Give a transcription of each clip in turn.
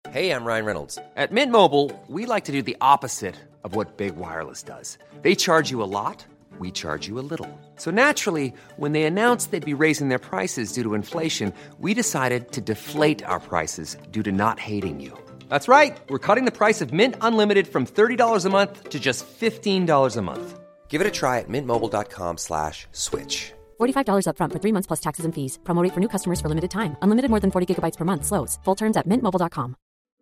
Hey, I'm Ryan Reynolds. At Mint Mobile, we like to do the opposite of what Big Wireless does. They charge you a lot, we charge you a little. So naturally, when they announced they'd be raising their prices due to inflation, we decided to deflate our prices due to not hating you. That's right. We're cutting the price of Mint Unlimited from $30 a month to just $15 a month. Give it a try at mintmobile.com/switch. $45 up front for 3 months plus taxes and fees. Promo rate for new customers for limited time. Unlimited more than 40 gigabytes per month. Slows full terms at mintmobile.com.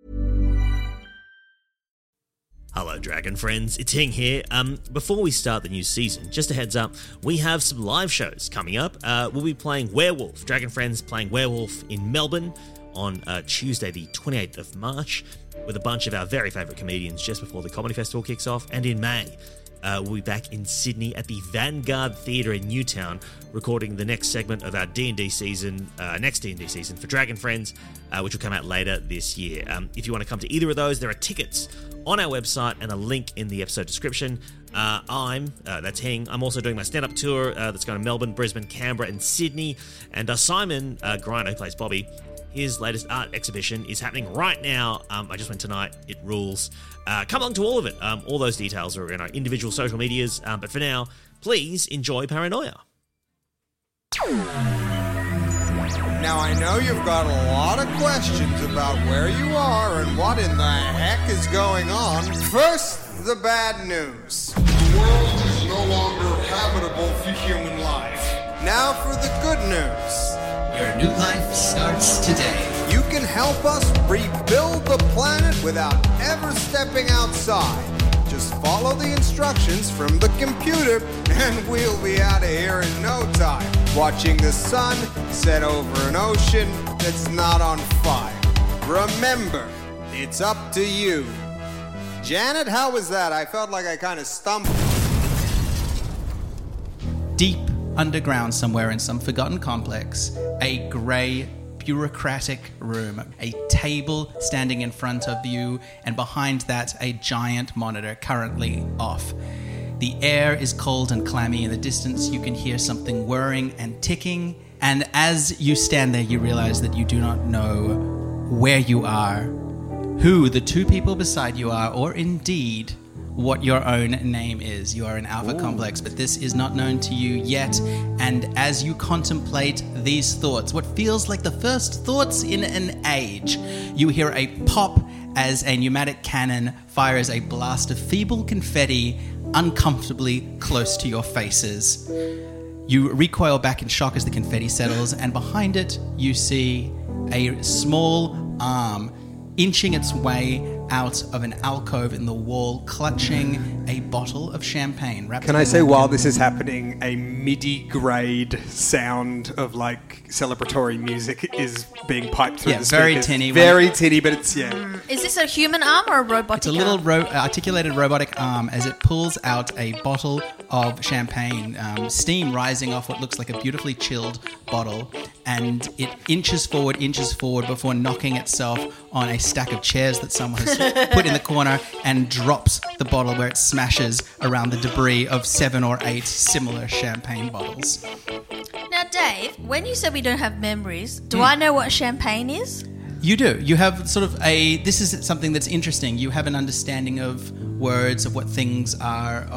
Hello, Dragon friends. It's Hing here. Before we start the new season, just a heads up, we have some live shows coming up. We'll be playing Werewolf. Dragon friends playing Werewolf in Melbourne on Tuesday, the 28th of March, with a bunch of our very favourite comedians just before the Comedy Festival kicks off. And in May, we'll be back in Sydney at the Vanguard Theatre in Newtown, recording the next segment of our D&D season, next D&D season for Dragon Friends, which will come out later this year. If you want to come to either of those, there are tickets on our website and a link in the episode description. That's Hing. I'm also doing my stand-up tour that's going to Melbourne, Brisbane, Canberra, and Sydney. And Simon Griner, who plays Bobby, his latest art exhibition is happening right now. I just went tonight. It rules. Come along to all of it. All those details are in our individual social medias. But for now, please enjoy Paranoia. Now, I know you've got a lot of questions about where you are and what in the heck is going on. First, the bad news. The world is no longer habitable for human life. Now for the good news. Your new life starts today. You can help us rebuild the planet without ever stepping outside. Just follow the instructions from the computer and we'll be out of here in no time. Watching the sun set over an ocean that's not on fire. Remember, it's up to you. Janet, how was that? I felt like I kind of stumbled. Deep underground somewhere in some forgotten complex, a grey, bureaucratic room, a table standing in front of you, and behind that, a giant monitor currently off. The air is cold and clammy. In the distance, you can hear something whirring and ticking. And as you stand there, you realize that you do not know where you are, who the two people beside you are, or indeed what your own name is. You are in Alpha Complex, but this is not known to you yet. And as you contemplate these thoughts, what feels like the first thoughts in an age, you hear a pop as a pneumatic cannon fires a blast of feeble confetti uncomfortably close to your faces. You recoil back in shock as the confetti settles, and behind it you see a small arm inching its way out of an alcove in the wall, clutching a bottle of champagne. Can I say, while this is happening, a MIDI-grade sound of, like, celebratory music is being piped through the speakers. Very tinny. Very tinny, but it's, Is this a human arm or a robotic It's a little articulated robotic arm as it pulls out a bottle of champagne, steam rising off what looks like a beautifully chilled bottle, and it inches forward before knocking itself on a stack of chairs that someone has put in the corner and drops the bottle where it smashes around the debris of 7 or 8 similar champagne bottles. Now, Dave, when you said we don't have memories, do I know what champagne is? You do. You have sort of this is something that's interesting. You have an understanding of words, of what things are,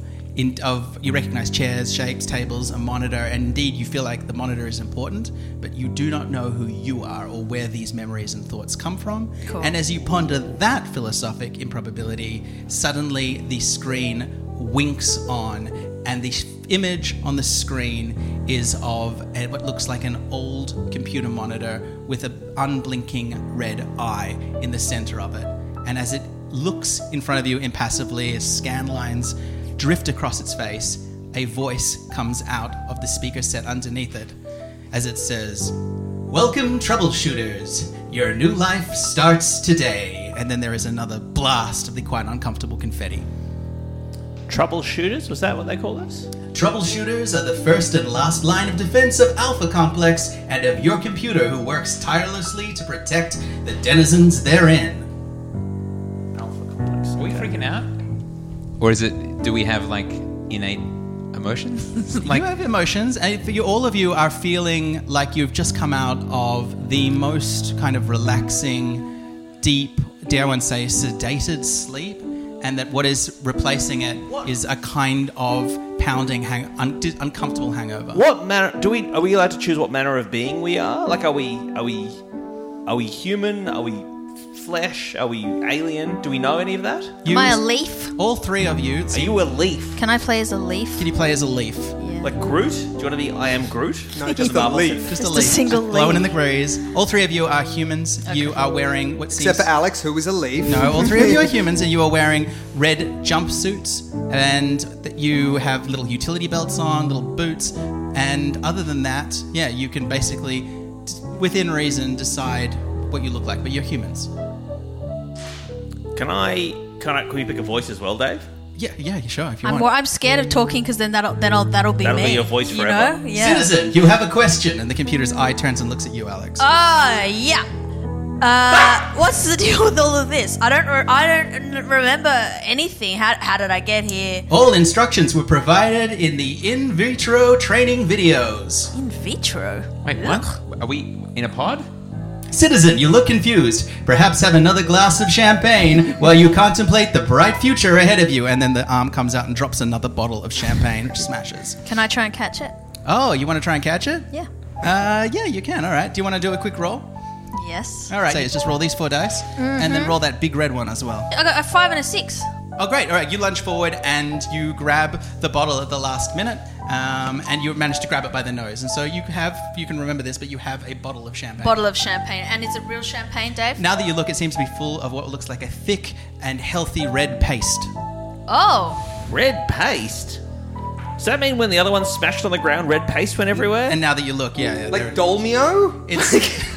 you recognize chairs, shapes, tables, a monitor, and indeed you feel like the monitor is important, but you do not know who you are or where these memories and thoughts come from. Cool. And as you ponder that philosophic improbability, suddenly the screen winks on, and the image on the screen is of what looks like an old computer monitor with an unblinking red eye in the center of it. And as it looks in front of you impassively, as scan lines drift across its face, a voice comes out of the speaker set underneath it as it says, "Welcome, troubleshooters. Your new life starts today." And then there is another blast of the quite uncomfortable confetti. Troubleshooters? Was that what they call us? Troubleshooters are the first and last line of defense of Alpha Complex and of your computer, who works tirelessly to protect the denizens therein. Alpha Complex. Are we freaking out? Or is it, do we have, like, innate emotions? You have emotions, and for you, all of you are feeling like you've just come out of the most kind of relaxing deep, dare one say, sedated sleep, and that what is replacing it is a kind of pounding, uncomfortable hangover. What manner are we allowed to choose what manner of being we are? Like, are we human? Are we flesh? Are we alien? Do we know any of that? Am I a leaf? All three of you. Are you a leaf? Can I play as a leaf? Can you play as a leaf? Yeah. Like Groot? Do you want to be I am Groot? No, just a leaf. Just a leaf. single leaf. Blowing in the breeze. All three of you are humans. Okay. You are wearing what seems... Except for Alex, who is a leaf. No, all three of you are humans, and you are wearing red jumpsuits, and you have little utility belts on, little boots, and other than that, yeah, you can basically, within reason, decide what you look like, but you're humans. Can we pick a voice as well, Dave? Yeah, sure, if you want. I'm scared of talking because then that'll be That'll me. be your voice forever. Know? Yeah. Citizen, you have a question, and the computer's eye turns and looks at you, Alex. Yeah. What's the deal with all of this? I don't remember anything. How did I get here? All instructions were provided in the in vitro training videos. In vitro? Wait, what? Are we in a pod? Citizen, you look confused. Perhaps have another glass of champagne while you contemplate the bright future ahead of you. And then the arm comes out and drops another bottle of champagne, which smashes. Can I try and catch it? Oh, you want to try and catch it? Yeah. Yeah, you can. All right. Do you want to do a quick roll? Yes. All right. So just roll these 4 dice, and then roll that big red one as well. I got a 5 and a 6. Oh, great. All right. You lunge forward and you grab the bottle at the last minute, and you manage to grab it by the nose. And so you can remember this, but you have a bottle of champagne. Bottle of champagne. And is it real champagne, Dave? Now that you look, it seems to be full of what looks like a thick and healthy red paste. Oh. Red paste? Does that mean when the other one smashed on the ground, red paste went everywhere? And now that you look, yeah. Like Dolmio? It's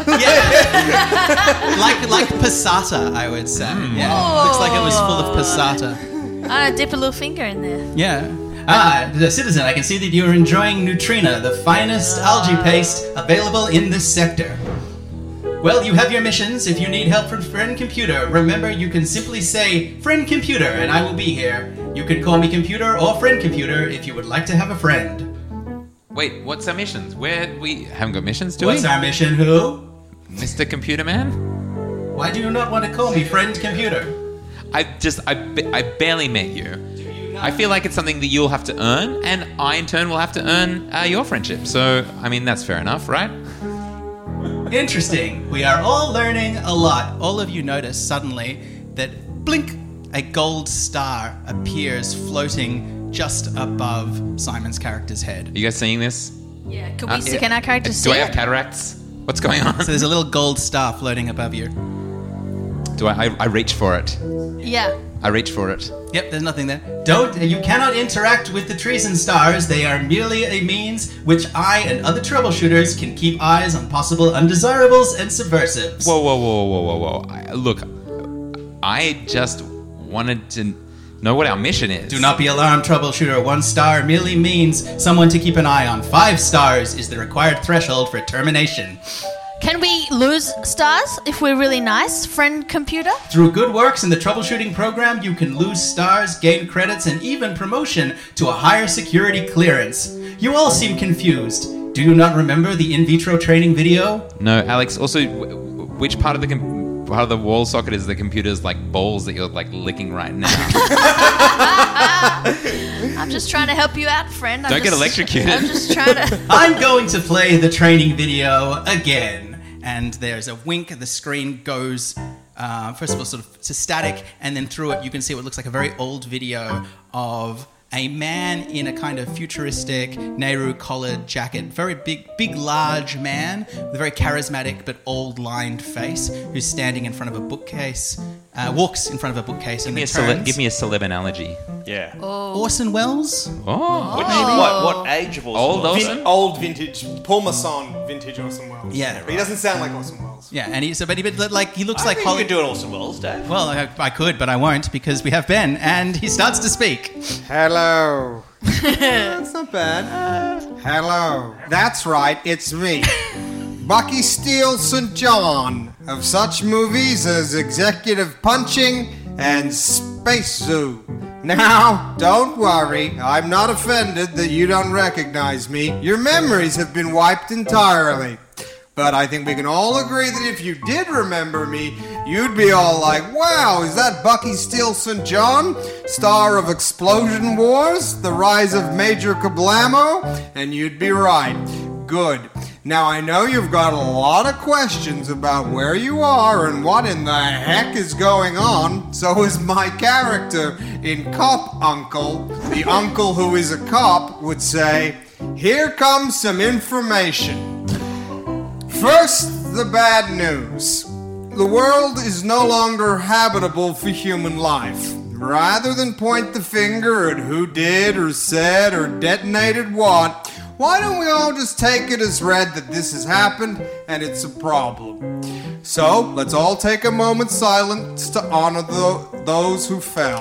like passata, I would say. Yeah, looks like it was full of passata. I dip a little finger in there. Yeah. The Citizen, I can see that you're enjoying Neutrina, the finest algae paste available in this sector. Well, you have your missions. If you need help from Friend Computer, remember you can simply say, Friend Computer, and I will be here. You can call me Computer or Friend Computer if you would like to have a friend. Wait, what's our missions? We haven't got missions, do What's we? our mission, who? Mr. Computer Man? Why do you not want to call me Friend Computer? I barely met you. I feel like it's something that you'll have to earn, and I in turn will have to earn your friendship. So, I mean, that's fair enough, right? Interesting. We are all learning a lot. All of you notice suddenly that, blink, a gold star appears floating just above Simon's character's head. Are you guys seeing this? Yeah. Can our characters see Do I it? have cataracts? What's going on? So there's a little gold star floating above you. Do I reach for it? Yeah. I reach for it. Yep, there's nothing there. You cannot interact with the treason stars. They are merely a means which I and other troubleshooters can keep eyes on possible undesirables and subversives. Whoa. Look, I just wanted to know what our mission is. Do not be alarmed, troubleshooter. 1 star merely means someone to keep an eye on. 5 stars is the required threshold for termination. Can we lose stars if we're really nice, Friend Computer? Through good works in the troubleshooting program, you can lose stars, gain credits, and even promotion to a higher security clearance. You all seem confused. Do you not remember the in vitro training video? No, Alex. Also, which part of the wall socket is the computer's like balls that you're like licking right now? I'm just trying to help you out, friend. Don't get electrocuted. I'm just trying to... I'm going to play the training video again. And there's a wink, the screen goes, first of all, sort of to static, and then through it you can see what looks like a very old video of a man in a kind of futuristic Nehru collared jacket, very big, large man with a very charismatic but old-lined face who's standing in front of a bookcase, walks in front of a bookcase and then turns. Give me a celeb analogy. Yeah. Orson Welles? What age of Orson Welles? Old vintage, Paul Masson vintage Orson Welles. Yeah. But he doesn't sound like Orson Welles. Yeah, and he looks I like think you could do an Orson Welles, Dave. Well, I could, but I won't because we have Ben, and he starts to speak. Hello. That's not bad. Hello. That's right, it's me. Bucky Steele St. John of such movies as Executive Punching and Space Zoo. Now, don't worry, I'm not offended that you don't recognize me. Your memories have been wiped entirely. But I think we can all agree that if you did remember me, you'd be all like, wow, is that Bucky Steele St. John, star of Explosion Wars, The Rise of Major Kablamo? And you'd be right. Good. Now, I know you've got a lot of questions about where you are and what in the heck is going on. So is my character in Cop Uncle, the uncle who is a cop, would say, here comes some information. First, the bad news. The world is no longer habitable for human life. Rather than point the finger at who did or said or detonated what, why don't we all just take it as read that this has happened and it's a problem? So, let's all take a moment's silence to honor those who fell.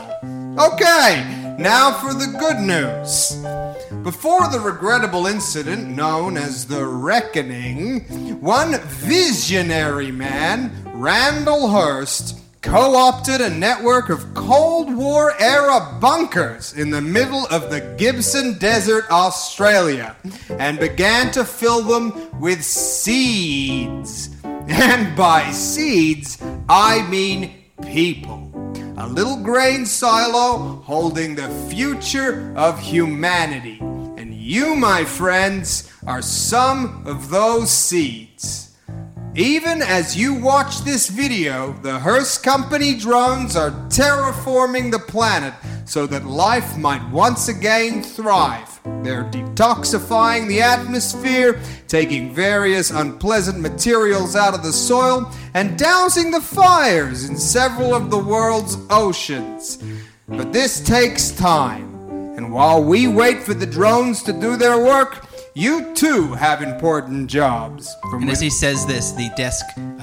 Okay, now for the good news. Before the regrettable incident known as the Reckoning, one visionary man, Randall Hearst, co-opted a network of Cold War-era bunkers in the middle of the Gibson Desert, Australia, and began to fill them with seeds. And by seeds, I mean people. A little grain silo holding the future of humanity. And you, my friends, are some of those seeds. Even as you watch this video, the Hearst Company drones are terraforming the planet so that life might once again thrive. They're detoxifying the atmosphere, taking various unpleasant materials out of the soil, and dousing the fires in several of the world's oceans. But this takes time, and while we wait for the drones to do their work, you too have important jobs. And as he says this, the desk,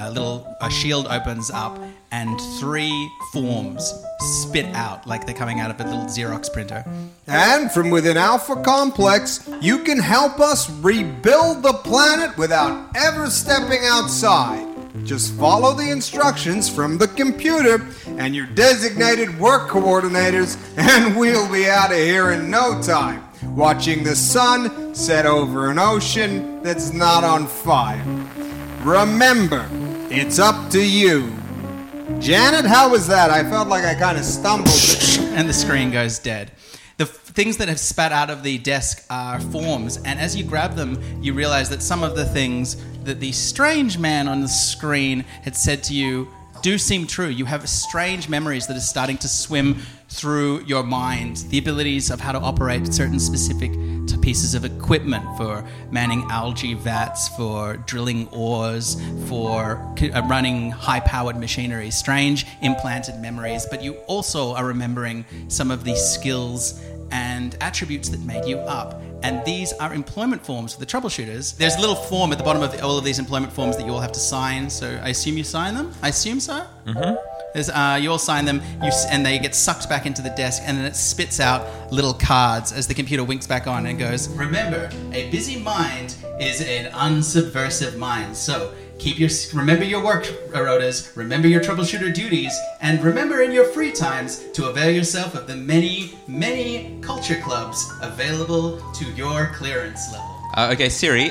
a shield opens up, and 3 forms spit out like they're coming out of a little Xerox printer. And from within Alpha Complex, you can help us rebuild the planet without ever stepping outside. Just follow the instructions from the computer and your designated work coordinators, and we'll be out of here in no time, watching the sun set over an ocean that's not on fire. Remember, it's up to you. Janet, how was that? I felt like I kind of stumbled. And the screen goes dead. The things that have spat out of the desk are forms, and as you grab them, you realize that some of the things that the strange man on the screen had said to you do seem true. You have strange memories that are starting to swim through your mind. The abilities of how to operate certain specific pieces of equipment for manning algae vats, for drilling ores, for running high-powered machinery. Strange implanted memories, but you also are remembering some of the skills and attributes that made you up. And these are employment forms for the troubleshooters. There's a little form at the bottom of all of these employment forms that you all have to sign. So I assume you sign them? I assume so? Mm-hmm. You all sign them, and they get sucked back into the desk, and then it spits out little cards as the computer winks back on and goes, remember, a busy mind is an unsubversive mind. So remember your work rotas, remember your troubleshooter duties, and remember in your free times to avail yourself of the many, many culture clubs available to your clearance level. Okay, Siri,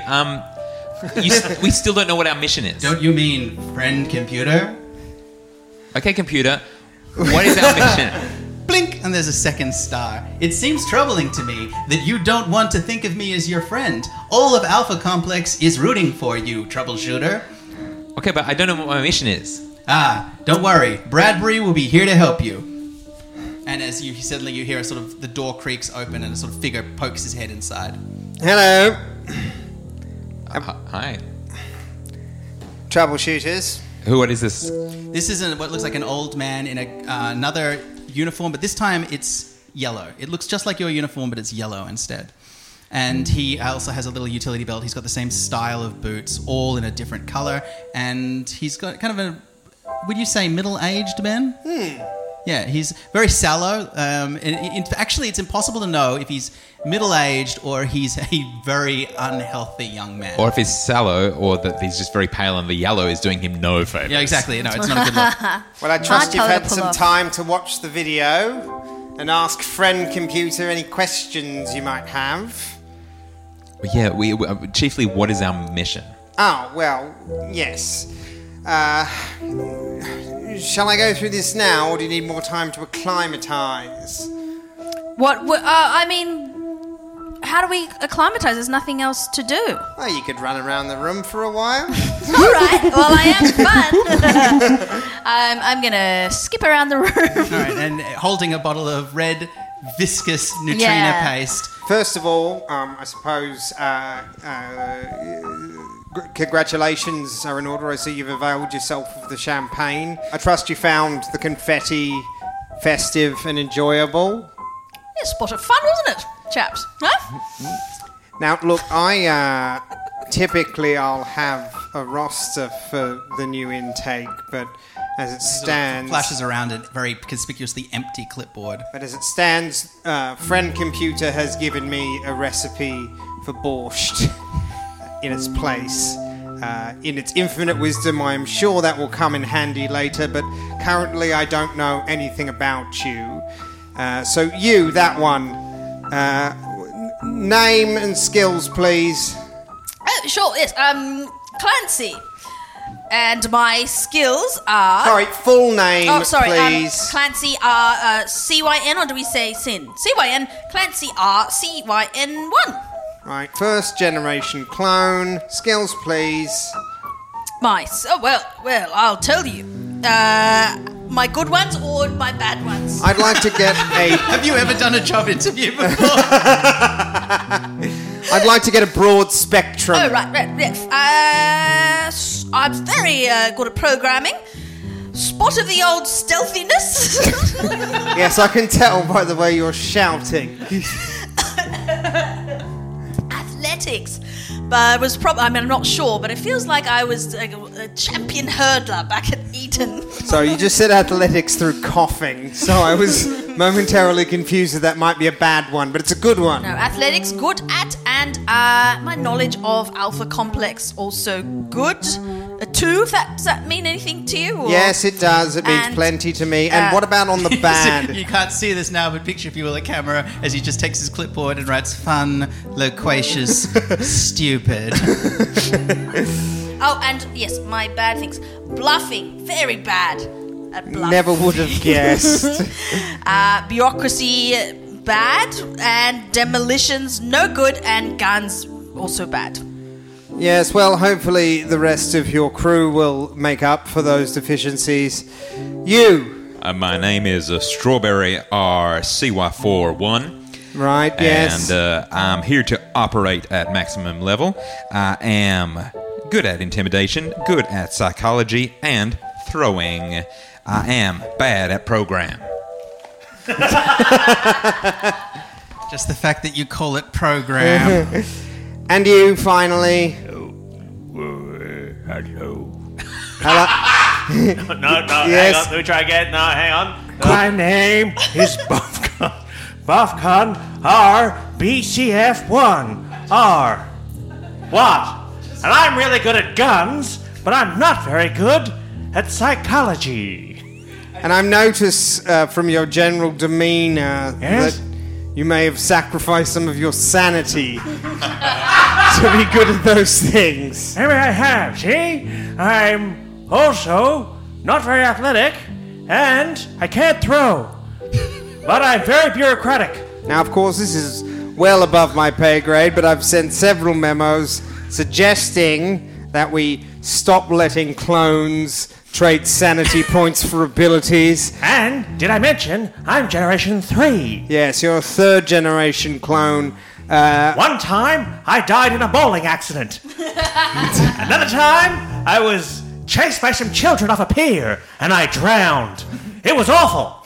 we still don't know what our mission is. Don't you mean friend computer? Okay, computer, what is our mission? Blink, and there's a second star. It seems troubling to me that you don't want to think of me as your friend. All of Alpha Complex is rooting for you, troubleshooter. Okay, but I don't know what my mission is. Don't worry. Bradbury will be here to help you. And as you suddenly you hear sort of the door creaks open and a sort of figure pokes his head inside. Hello. Hi. Troubleshooters. What is this? This is what looks like an old man in another uniform, but this time it's yellow. It looks just like your uniform, but it's yellow instead. And he also has a little utility belt. He's got the same style of boots, all in a different color. And he's got kind of would you say middle-aged man? Yeah, he's very sallow. Actually, it's impossible to know if he's middle-aged or he's a very unhealthy young man. Or if he's sallow, or that he's just very pale and the yellow is doing him no favours. Yeah, exactly. No, it's not a good look. Well, I trust you've had some time to watch the video and ask friend computer any questions you might have. Yeah, we chiefly, what is our mission? Oh, well, yes. shall I go through this now, or do you need more time to acclimatise? I mean, how do we acclimatise? There's nothing else to do. Well, you could run around the room for a while. All right. Well, I am fun. I'm gonna skip around the room. All right, and holding a bottle of red, viscous Neutrina paste. First of all, I suppose congratulations are in order. I see you've availed yourself of the champagne. I trust you found the confetti festive and enjoyable. Yeah, spot of fun, wasn't it, chaps? Huh? Now, look, typically I'll have a roster for the new intake, but as it stands... Flashes around a very conspicuously empty clipboard. But as it stands, Friend Computer has given me a recipe for borscht in its place. In its infinite wisdom, I am sure that will come in handy later, but currently I don't know anything about you. So you, that one, name and skills, please. Oh, sure, yes. Clancy. And my skills are... Sorry, full name, please. Clancy R, CYN, or do we say Sin? CYN, Clancy R, CYN1. Right, first generation clone. Skills, please. Well, I'll tell you. My good ones or my bad ones? I'd like to get a... Have you ever done a job interview before? I'd like to get a broad spectrum. Oh, right, yes. I'm very good at programming. Spot of the old stealthiness. Yes, I can tell by the way you're shouting. Athletics. But it was I'm not sure, but it feels like I was a champion hurdler back at Eton. So you just said athletics through coughing, so I was momentarily confused that might be a bad one, but it's a good one. No, athletics, good at, and my knowledge of Alpha Complex also good. A 2, does that mean anything to you? Or? Yes, it does. It means plenty to me. And what about on the bad? You can't see this now, but picture if you were the camera as he just takes his clipboard and writes fun, loquacious, stupid. Oh, and yes, my bad things. Bluffing, very bad at bluffing. Never would have guessed. Bureaucracy, bad. And demolitions, no good. And guns, also bad. Yes, well, hopefully the rest of your crew will make up for those deficiencies. You. My name is Strawberry R CY41. Right, yes. And I'm here to operate at maximum level. I am good at intimidation, good at psychology, and throwing. I am bad at program. Just the fact that you call it program. And you, finally. Hello. Hello. No, Yes. hang on. Let me try again. No, hang on. My name is Buffcon. Buffcon R BCF1 R. What? And I'm really good at guns, but I'm not very good at psychology. And I've noticed from your general demeanour that you may have sacrificed some of your sanity to be good at those things. Maybe I have, see? I'm also not very athletic, and I can't throw. But I'm very bureaucratic. Now, of course, this is well above my pay grade, but I've sent several memos suggesting that we stop letting clones trade sanity points for abilities. And, did I mention, I'm Generation 3. Yes, you're a third-generation clone. One time, I died in a bowling accident. Another time, I was chased by some children off a pier, and I drowned. It was awful.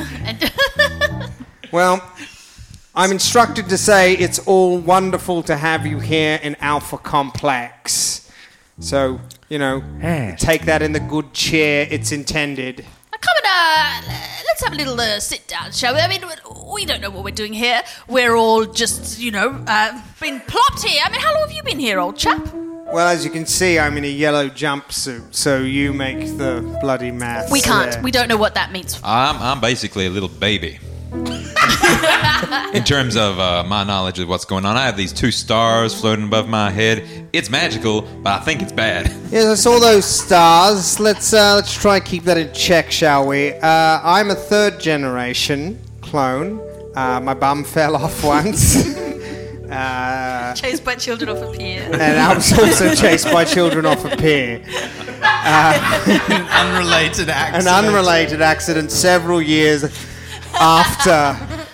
Well, I'm instructed to say it's all wonderful to have you here in Alpha Complex. So, take that in the good cheer it's intended. Come and, let's have a little sit down, shall we? I mean, we don't know what we're doing here. We're all just, been plopped here. I mean, how long have you been here, old chap? Well, as you can see, I'm in a yellow jumpsuit, so you make the bloody maths. We can't. there. We don't know what that means. I'm basically a little baby. In terms of my knowledge of what's going on, I have these 2 stars floating above my head. It's magical, but I think it's bad. Yes, I saw those stars. Let's try and keep that in check, shall we? I'm a 3rd generation clone. My bum fell off once. Chased by children off a pier. And I was also chased by children off a pier. An unrelated accident. An unrelated accident several years after.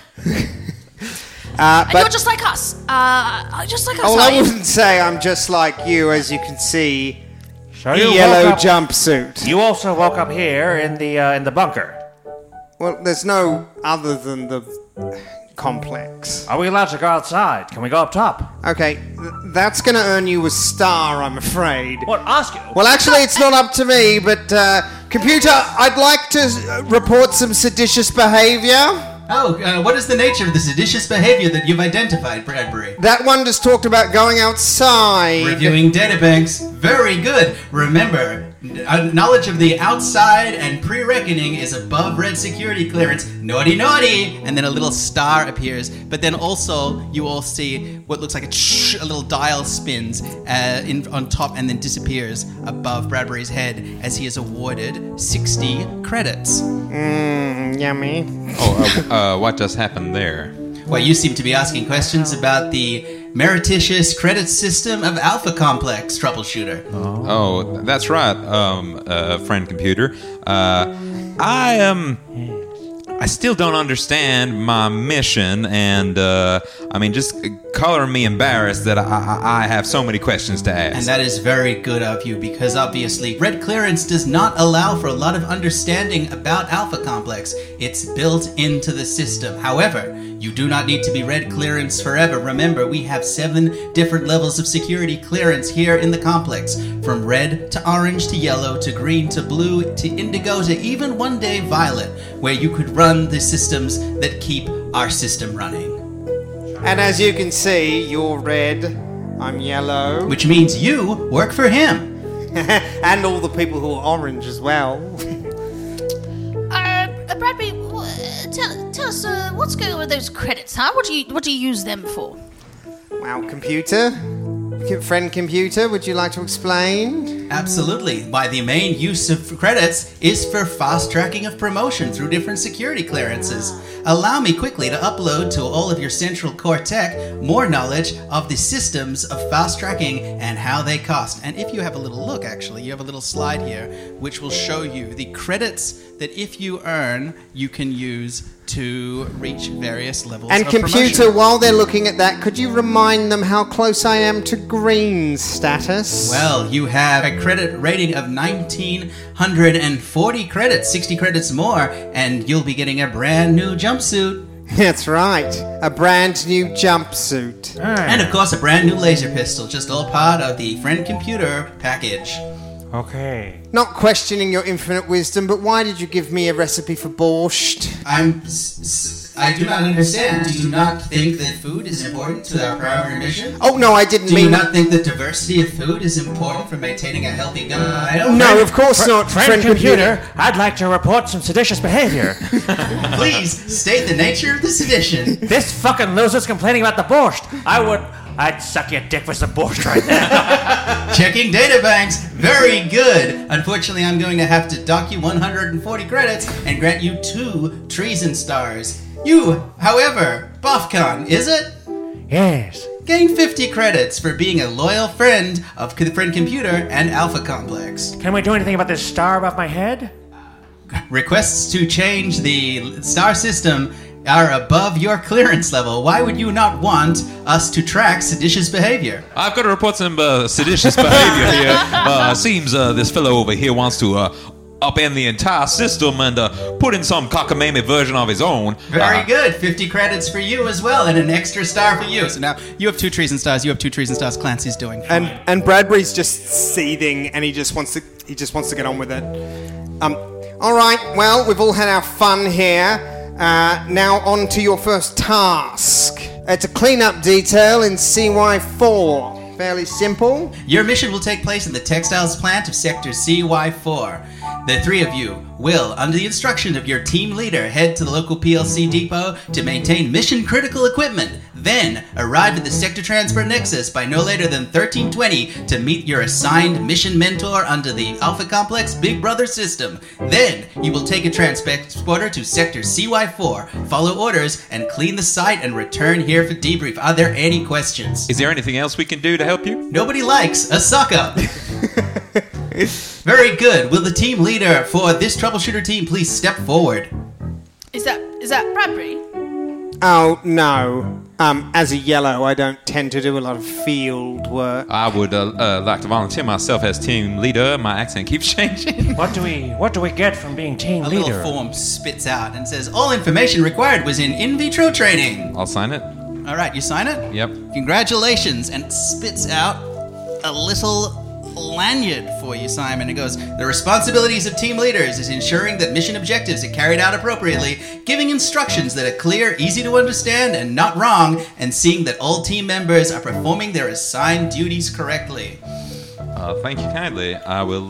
And you're just like us. Just like us. Oh, I wouldn't say I'm just like you, as you can see. So the you yellow woke up- jumpsuit. You also woke up here in the bunker. Well, there's no other than the complex. Are we allowed to go outside? Can we go up top? Okay, that's going to earn you a star, I'm afraid. What? Ask you? Well, actually, it's not up to me, but computer, I'd like to report some seditious behavior. Oh, what is the nature of the seditious behavior that you've identified, Bradbury? That one just talked about going outside. Reviewing databanks. Very good. Remember, knowledge of the outside and pre-reckoning is above red security clearance. Naughty, naughty! And then a little star appears. But then also, you all see what looks like a little dial spins on top and then disappears above Bradbury's head as he is awarded 60 credits. Yummy. What just happened there? Well, you seem to be asking questions about the meretricious credit system of Alpha Complex, Troubleshooter. Oh, that's right, friend computer. I still don't understand my mission, and just color me embarrassed that I have so many questions to ask. And that is very good of you, because obviously red clearance does not allow for a lot of understanding about Alpha Complex. It's built into the system. However, you do not need to be red clearance forever. Remember, we have 7 different levels of security clearance here in the complex, from red to orange to yellow to green to blue to indigo to even one day violet, where you could run the systems that keep our system running. And as you can see, you're red, I'm yellow. Which means you work for him. And all the people who are orange as well. Bradbury, tell us what's going on with those credits, huh? What do you use them for? Well, friend computer, would you like to explain? Absolutely. Why, the main use of credits is for fast tracking of promotion through different security clearances. Allow me quickly to upload to all of your central core tech more knowledge of the systems of fast tracking and how they cost. And if you have a little look, actually, you have a little slide here which will show you the credits that if you earn, you can use to reach various levels and of computer, promotion. while they're looking at that, could you remind them how close I am to green status? Well, you have a credit rating of 1,940 credits, 60 credits more, and you'll be getting a brand new jumpsuit. That's right, a brand new jumpsuit. And of course, a brand new laser pistol, just all part of the friend computer package. Okay. Not questioning your infinite wisdom, but why did you give me a recipe for borscht? I do not understand. Do you not think that food is important to our primary mission? Oh, no, I didn't Do mean... you not think that diversity of food is important for maintaining a healthy gun? No, of course not, Friend computer, I'd like to report some seditious behavior. Please, state the nature of the sedition. This fucking loser's complaining about the borscht. I'd suck your dick for some borscht right now. Checking databanks. Very good. Unfortunately, I'm going to have to dock you 140 credits and grant you 2 treason stars. You, however, BoffCon, is it? Yes. Gain 50 credits for being a loyal friend of the Friend Computer and Alpha Complex. Can we do anything about this star above my head? Requests to change the star system are above your clearance level. Why would you not want us to track seditious behavior? I've got to report some seditious behavior here. Seems this fellow over here wants to upend the entire system and put in some cockamamie version of his own. Very good. 50 credits for you as well, and an extra star for you. So now you have 2 treason stars. You have 2 treason stars. Clancy's doing fine. And Bradbury's just seething, and he just wants to get on with it. All right, well, we've all had our fun here. Now on to your first task. It's a cleanup detail in CY4. Fairly simple. Your mission will take place in the textiles plant of Sector CY4. The 3 of you will, under the instruction of your team leader, head to the local PLC depot to maintain mission-critical equipment. Then, arrive at the Sector Transfer Nexus by no later than 1320 to meet your assigned mission mentor under the Alpha Complex Big Brother system. Then, you will take a transporter to Sector CY4, follow orders, and clean the site and return here for debrief. Are there any questions? Is there anything else we can do to help you? Nobody likes a suck-up. Very good. Will the team leader for this troubleshooter team please step forward? Is that Bradbury? Oh, no. As a yellow, I don't tend to do a lot of field work. I would like to volunteer myself as team leader. My accent keeps changing. What do we get from being team A leader? little form spits out and says, all information required was in vitro training. I'll sign it. All right, you sign it? Yep. Congratulations. And it spits out a little lanyard for you, Simon. It goes, the responsibilities of team leaders is ensuring that mission objectives are carried out appropriately, giving instructions that are clear, easy to understand, and not wrong, and seeing that all team members are performing their assigned duties correctly. Thank you kindly. I will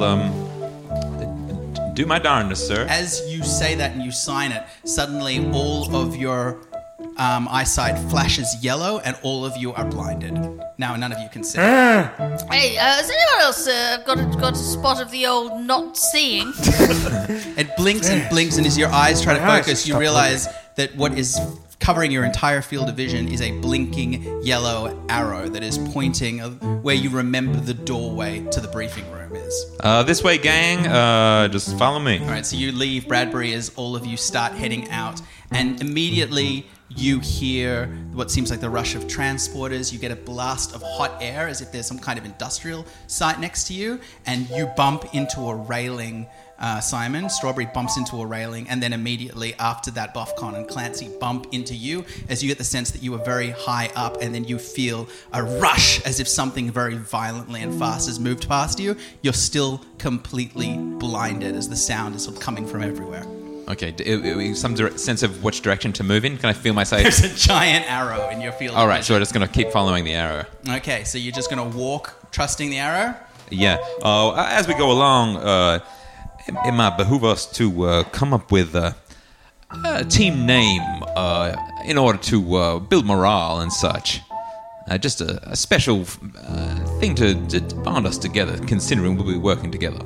do my darndest, sir. As you say that and you sign it, suddenly all of your eyesight flashes yellow and all of you are blinded. Now none of you can see. Hey, has anyone else got a spot of the old not seeing? It blinks and blinks, and as your eyes try to focus, you realize that what is covering your entire field of vision is a blinking yellow arrow that is pointing where you remember the doorway to the briefing room is. This way, gang. Just follow me. All right, so you leave Bradbury as all of you start heading out, and immediately you hear what seems like the rush of transporters. You get a blast of hot air as if there's some kind of industrial site next to you, and you bump into a railing. Simon, Strawberry bumps into a railing, and then immediately after that, BuffCon and Clancy bump into you as you get the sense that you are very high up, and then you feel a rush as if something very violently and fast has moved past you. You're still completely blinded as the sound is sort of coming from everywhere. Okay, some sense of which direction to move in? Can I feel myself? There's a giant arrow in your field. All right, so I'm just going to keep following the arrow. Okay, so you're just going to walk trusting the arrow? Yeah. As we go along, it might behoove us to come up with a team name in order to build morale and such. Just a special thing to bond us together, considering we'll be working together.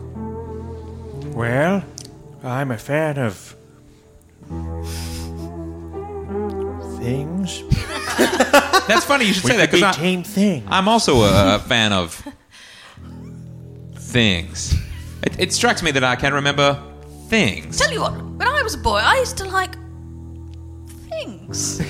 Well, I'm a fan of things. That's funny you should say that, because team thing. I'm also a fan of things. It strikes me that I can remember things. Tell you what, when I was a boy, I used to like things.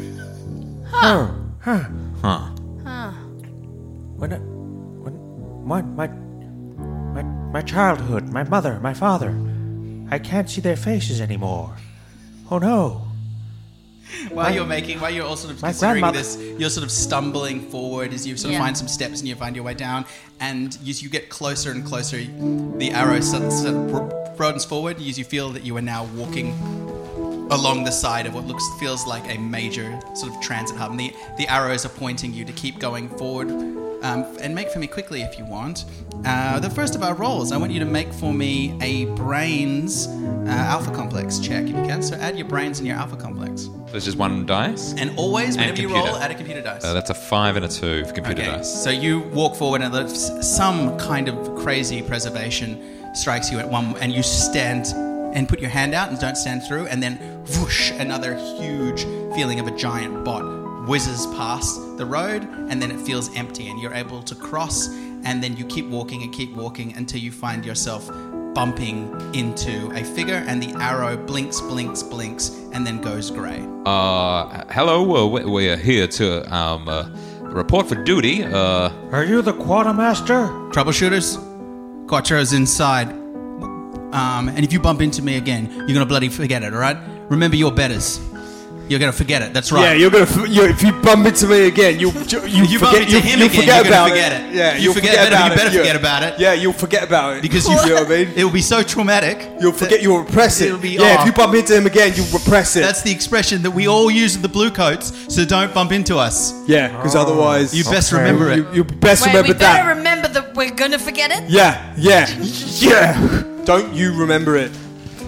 When my childhood, my mother, my father, I can't see their faces anymore. Oh no. While you're all sort of considering this, you're sort of stumbling forward as you sort of find some steps and you find your way down, and as you get closer and closer, the arrow sort of broadens forward as you feel that you are now walking along the side of what feels like a major sort of transit hub. And the arrows are pointing you to keep going forward. And make for me quickly if you want. The first of our rolls, I want you to make for me a brains alpha complex check if you can. So add your brains and your alpha complex. There's just one dice? And always, whenever you roll, add a computer dice. That's a 5 and a 2 for computer dice. So you walk forward and some kind of crazy preservation strikes you at one, and you stand and put your hand out and don't stand through, and then whoosh, another huge feeling of a giant bot whizzes past the road, and then it feels empty, and you're able to cross, and then you keep walking until you find yourself bumping into a figure, and the arrow blinks, and then goes grey. Hello, we're here to report for duty. Are you the quartermaster? Troubleshooters, Quattro's inside. And if you bump into me again, you're gonna bloody forget it, alright? Remember your betters. You're gonna forget it. That's right. Yeah, if you bump into me again, you bump forget, into him you'll again, forget you're about gonna forget it. Yeah, you better forget about it. Yeah, you'll forget about it because you know what I mean. It will be so traumatic. You'll forget. You'll repress it. It'll be if you bump into him again, you'll repress it. That's the expression that we all use with the blue coats. So don't bump into us. Yeah, because otherwise you best remember it. You best remember we that. better remember that we're gonna forget it. Yeah. Don't you remember it?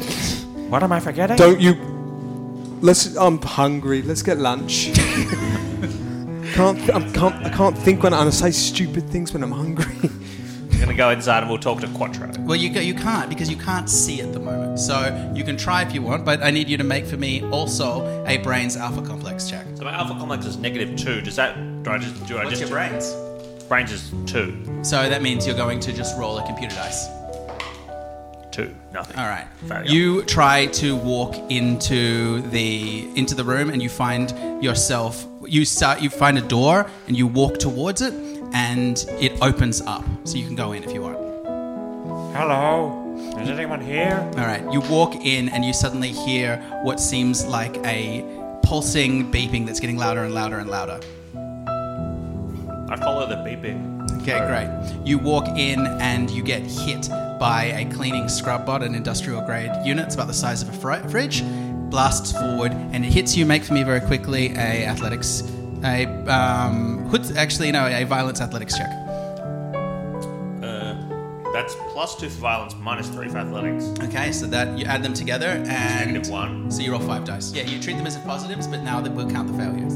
What am I forgetting? Don't you... I'm hungry. Let's get lunch. I can't think when I say stupid things when I'm hungry. We're going to go inside and we'll talk to Quattro. Well, you can't because you can't see at the moment. So you can try if you want, but I need you to make for me also a brains alpha complex check. So my alpha complex is -2. Does that... What's your brains? Brains is 2. So that means you're going to just roll a computer dice. 2. Nothing. All right. Failure. You try to walk into the room and you find yourself. You find a door and you walk towards it and it opens up, so you can go in if you want. Hello? Is anyone here? All right. You walk in and you suddenly hear what seems like a pulsing beeping that's getting louder and louder and louder. I follow the beeping. Okay, great. You walk in and you get hit by a cleaning scrub bot, an industrial grade unit. It's about the size of a fridge. Blasts forward and it hits you. Make for me very quickly a violence athletics check. That's +2 for violence, -3 for athletics. Okay, so that you add them together and -1. So you roll 5 dice. Yeah, you treat them as positives, but now that we'll count the failures.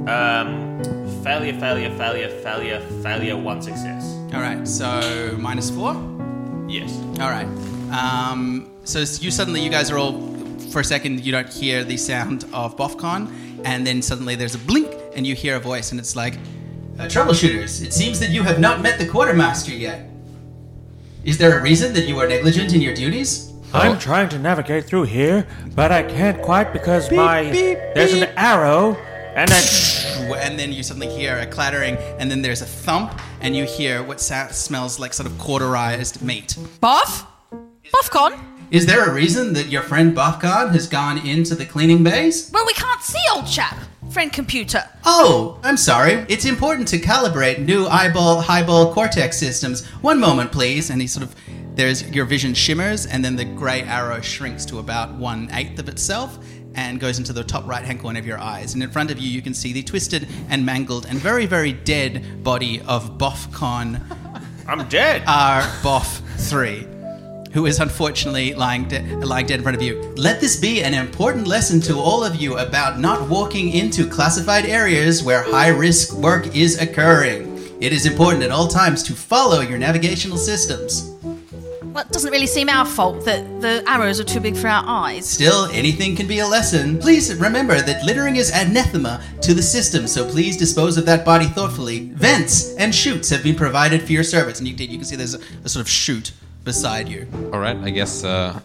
Failure, 1 success. All right, so -4. Yes. All right. So you guys are all, for a second, you don't hear the sound of BoffCon, and then suddenly there's a blink, and you hear a voice, and it's like, troubleshooters, it seems that you have not met the quartermaster yet. Is there a reason that you are negligent in your duties? I'm trying to navigate through here, but I can't quite because there's an arrow, and then you suddenly hear a clattering, and then there's a thump, and you hear what smells like sort of cauterized meat. BoffCon? Is there a reason that your friend BoffCon has gone into the cleaning bays? Well, we can't see, old chap. Friend computer. Oh, I'm sorry. It's important to calibrate new highball cortex systems. One moment, please. And your vision shimmers, and then the grey arrow shrinks to about 1/8 of itself and goes into the top right-hand corner of your eyes. And in front of you, you can see the twisted and mangled and very, very dead body of BoffCon. I'm dead. Boff 3. Who is unfortunately lying dead in front of you. Let this be an important lesson to all of you about not walking into classified areas where high-risk work is occurring. It is important at all times to follow your navigational systems. Well, it doesn't really seem our fault that the arrows are too big for our eyes. Still, anything can be a lesson. Please remember that littering is anathema to the system, so please dispose of that body thoughtfully. Vents and chutes have been provided for your service. And you can see there's a sort of chute beside you. All right, I guess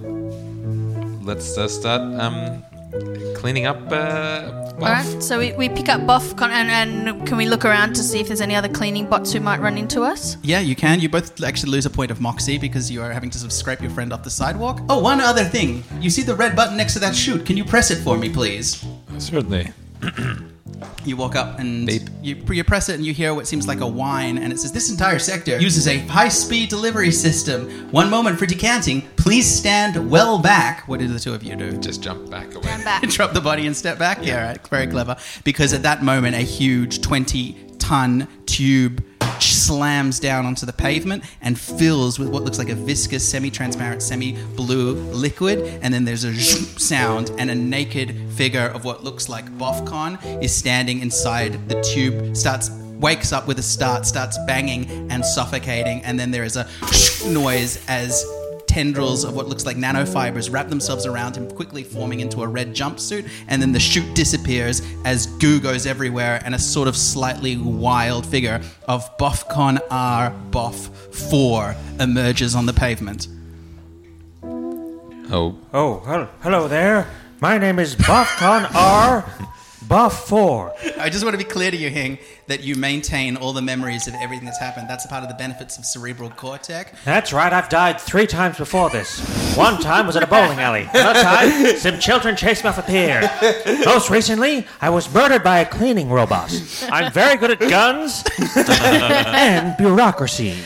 let's start cleaning up. All right, so we pick up BoffCon and can we look around to see if there's any other cleaning bots who might run into us? Yeah, you can. You both actually lose a point of moxie because you are having to sort of scrape your friend off the sidewalk. Oh, one other thing. You see the red button next to that chute. Can you press it for me, please? Certainly. You walk up and you press it and you hear what seems like a whine, and it says, "This entire sector uses a high-speed delivery system. One moment for decanting. Please stand well back." What do the two of you do? Just jump back away. Stand back. Drop the body and step back? Yeah, right. Very clever. Because at that moment, a huge 20-ton tube slams down onto the pavement and fills with what looks like a viscous, semi-transparent, semi-blue liquid, and then there's a sound, and a naked figure of what looks like BoffCon is standing inside the tube, wakes up with a start, starts banging and suffocating, and then there is a noise as tendrils of what looks like nanofibers wrap themselves around him, quickly forming into a red jumpsuit, and then the chute disappears as goo goes everywhere, and a sort of slightly wild figure of BoffCon R. Boff 4 emerges on the pavement. Oh, hello there. My name is BoffCon R. Boff 4. I just want to be clear to you, Hing, that you maintain all the memories of everything that's happened. That's a part of the benefits of cerebral cortex. That's right, I've died 3 times before this. One time was at a bowling alley. Another time, some children chased me off a pier. Most recently, I was murdered by a cleaning robot. I'm very good at guns and bureaucracy.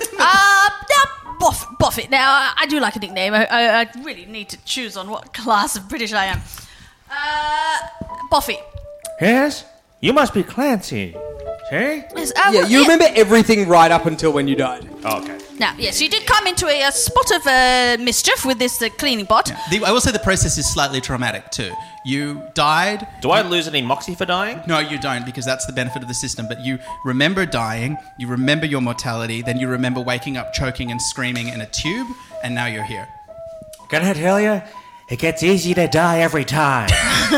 Buffett. Now, I do like a nickname. I really need to choose on what class of British I am. Buffy. Yes? You must be Clancy. See? Yes, you remember everything right up until when you died. Oh, okay. Now, yes, you did come into a spot of mischief with this cleaning bot. Yeah. I will say the process is slightly traumatic too. You died. Do I lose any moxie for dying? No, you don't, because that's the benefit of the system. But you remember dying, you remember your mortality, then you remember waking up choking and screaming in a tube, and now you're here. Can I tell you? It gets easy to die every time.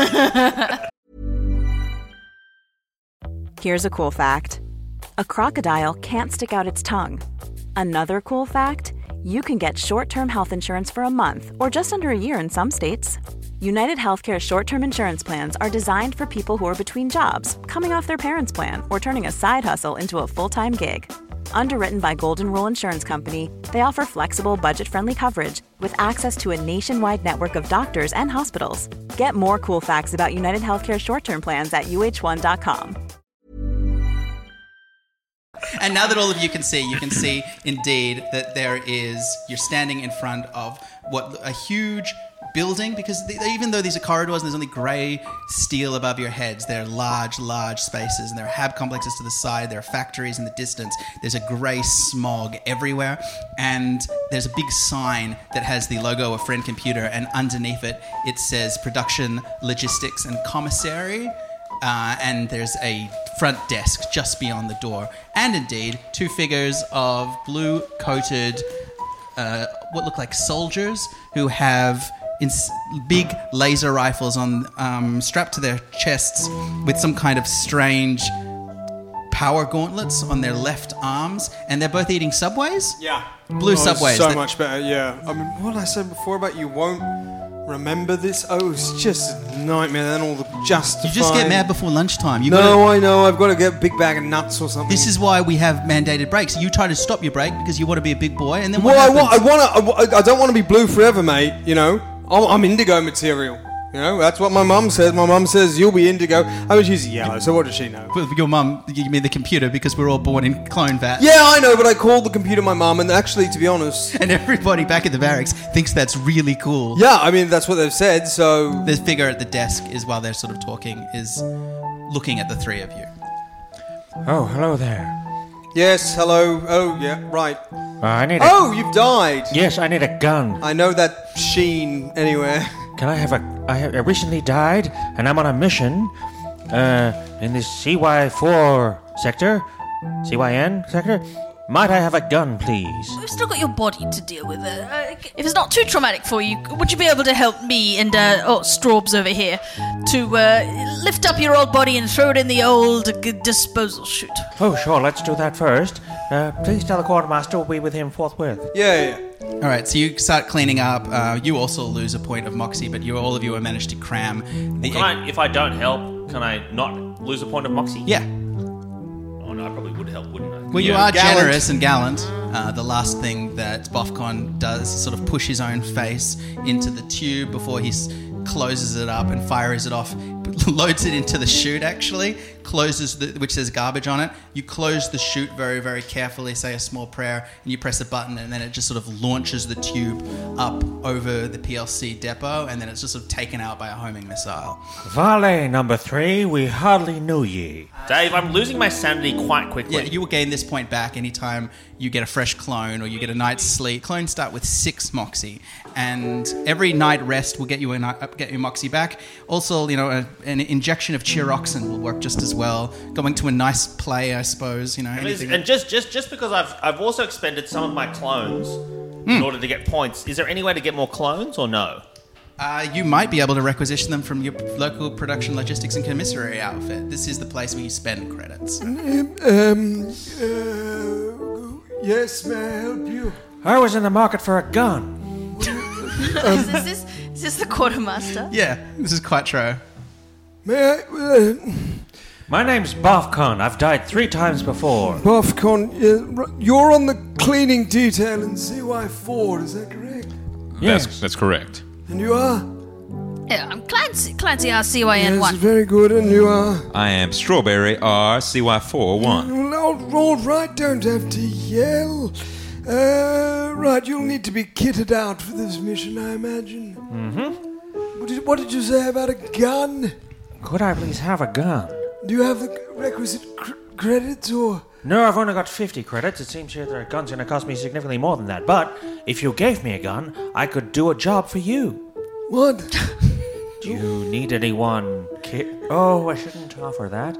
Here's a cool fact. A crocodile can't stick out its tongue. Another cool fact, you can get short-term health insurance for a month or just under a year in some states. United Healthcare short-term insurance plans are designed for people who are between jobs, coming off their parents' plan, or turning a side hustle into a full-time gig. Underwritten by Golden Rule Insurance Company, they offer flexible, budget-friendly coverage with access to a nationwide network of doctors and hospitals. Get more cool facts about United Healthcare short-term plans at uh1.com. And now that all of you can see indeed that you're standing in front of a huge building, because even though these are corridors and there's only grey steel above your heads, they're large spaces, and there are hab complexes to the side, there are factories in the distance, there's a grey smog everywhere, and there's a big sign that has the logo of Friend Computer, and underneath it says Production, Logistics and Commissary. And there's a front desk just beyond the door. And indeed, two figures of blue-coated, what look like soldiers who have big laser rifles on strapped to their chests with some kind of strange power gauntlets on their left arms. And they're both eating Subways? Yeah. Blue Subways. So much better, yeah. I mean, what I said before about you won't remember this? Oh, it's just a nightmare. Then all the justified... You just get mad before lunchtime. I know. I've got to get a big bag of nuts or something. This is why we have mandated breaks. You try to stop your break because you want to be a big boy, and then I don't want to be blue forever, mate. You know, I'm indigo material. You know, that's what my mum says. My mum says you'll be indigo. I mean, she's yellow, so what does she know? Well, your mum, you mean the computer, because we're all born in clone vats. Yeah, I know, but I called the computer my mum, and actually, to be honest... And everybody back at the barracks thinks that's really cool. Yeah, I mean, that's what they've said, so... The figure at the desk is, while they're sort of talking, is looking at the three of you. Oh, hello there. Yes, hello. Oh, yeah, right. You've died. Yes, I need a gun. I know that sheen anywhere. Can I have I recently died, and I'm on a mission in this CY4 sector, CYN sector. Might I have a gun, please? We've still got your body to deal with. If it's not too traumatic for you, would you be able to help me and Straubs over here to lift up your old body and throw it in the old disposal chute? Oh, sure. Let's do that first. Please tell the quartermaster we'll be with him forthwith. Yeah. All right, so you start cleaning up. You also lose a point of moxie, but all of you have managed to cram If I don't help, can I not lose a point of moxie? Yeah. Oh no, I probably would help, wouldn't I? Well, you are generous and gallant. The last thing that Bofcon does is sort of push his own face into the tube before he closes it up and fires it off, loads it into the chute actually, which says garbage on it. You close the chute very, very carefully, say a small prayer, and you press a button, and then it just sort of launches the tube up over the PLC depot, and then it's just sort of taken out by a homing missile. Vale, number 3, we hardly knew ye. Dave, I'm losing my sanity quite quickly. Yeah, you will gain this point back anytime you get a fresh clone or you get a night's sleep. Clones start with 6 moxie, and every night rest will get you your moxie back. Also, an injection of Chiroxin will work just as well. Going to a nice play, I suppose. And just because I've also expended some of my clones in order to get points, is there any way to get more clones or no? You might be able to requisition them from your local production, logistics, and commissary outfit. This is the place where you spend credits. Yes, may I help you? I was in the market for a gun. Is this the quartermaster? Yeah, this is Quattro. May I... My name's Bofcon. I've died 3 times before. Bofcon, you're on the cleaning detail in CY4, is that correct? Yes. That's correct. And you are? Yeah, I'm Clancy RCYN1. Yes, very good, and you are? I am Strawberry RCY41. Well, all right, don't have to yell. Right, you'll need to be kitted out for this mission, I imagine. Mm-hmm. What did you say about a gun? Could I please have a gun? Do you have the requisite credits, or No, I've only got 50 credits. It seems here that a gun's going to cost me significantly more than that. But if you gave me a gun, I could do a job for you. What? Do you need anyone Oh, I shouldn't offer that.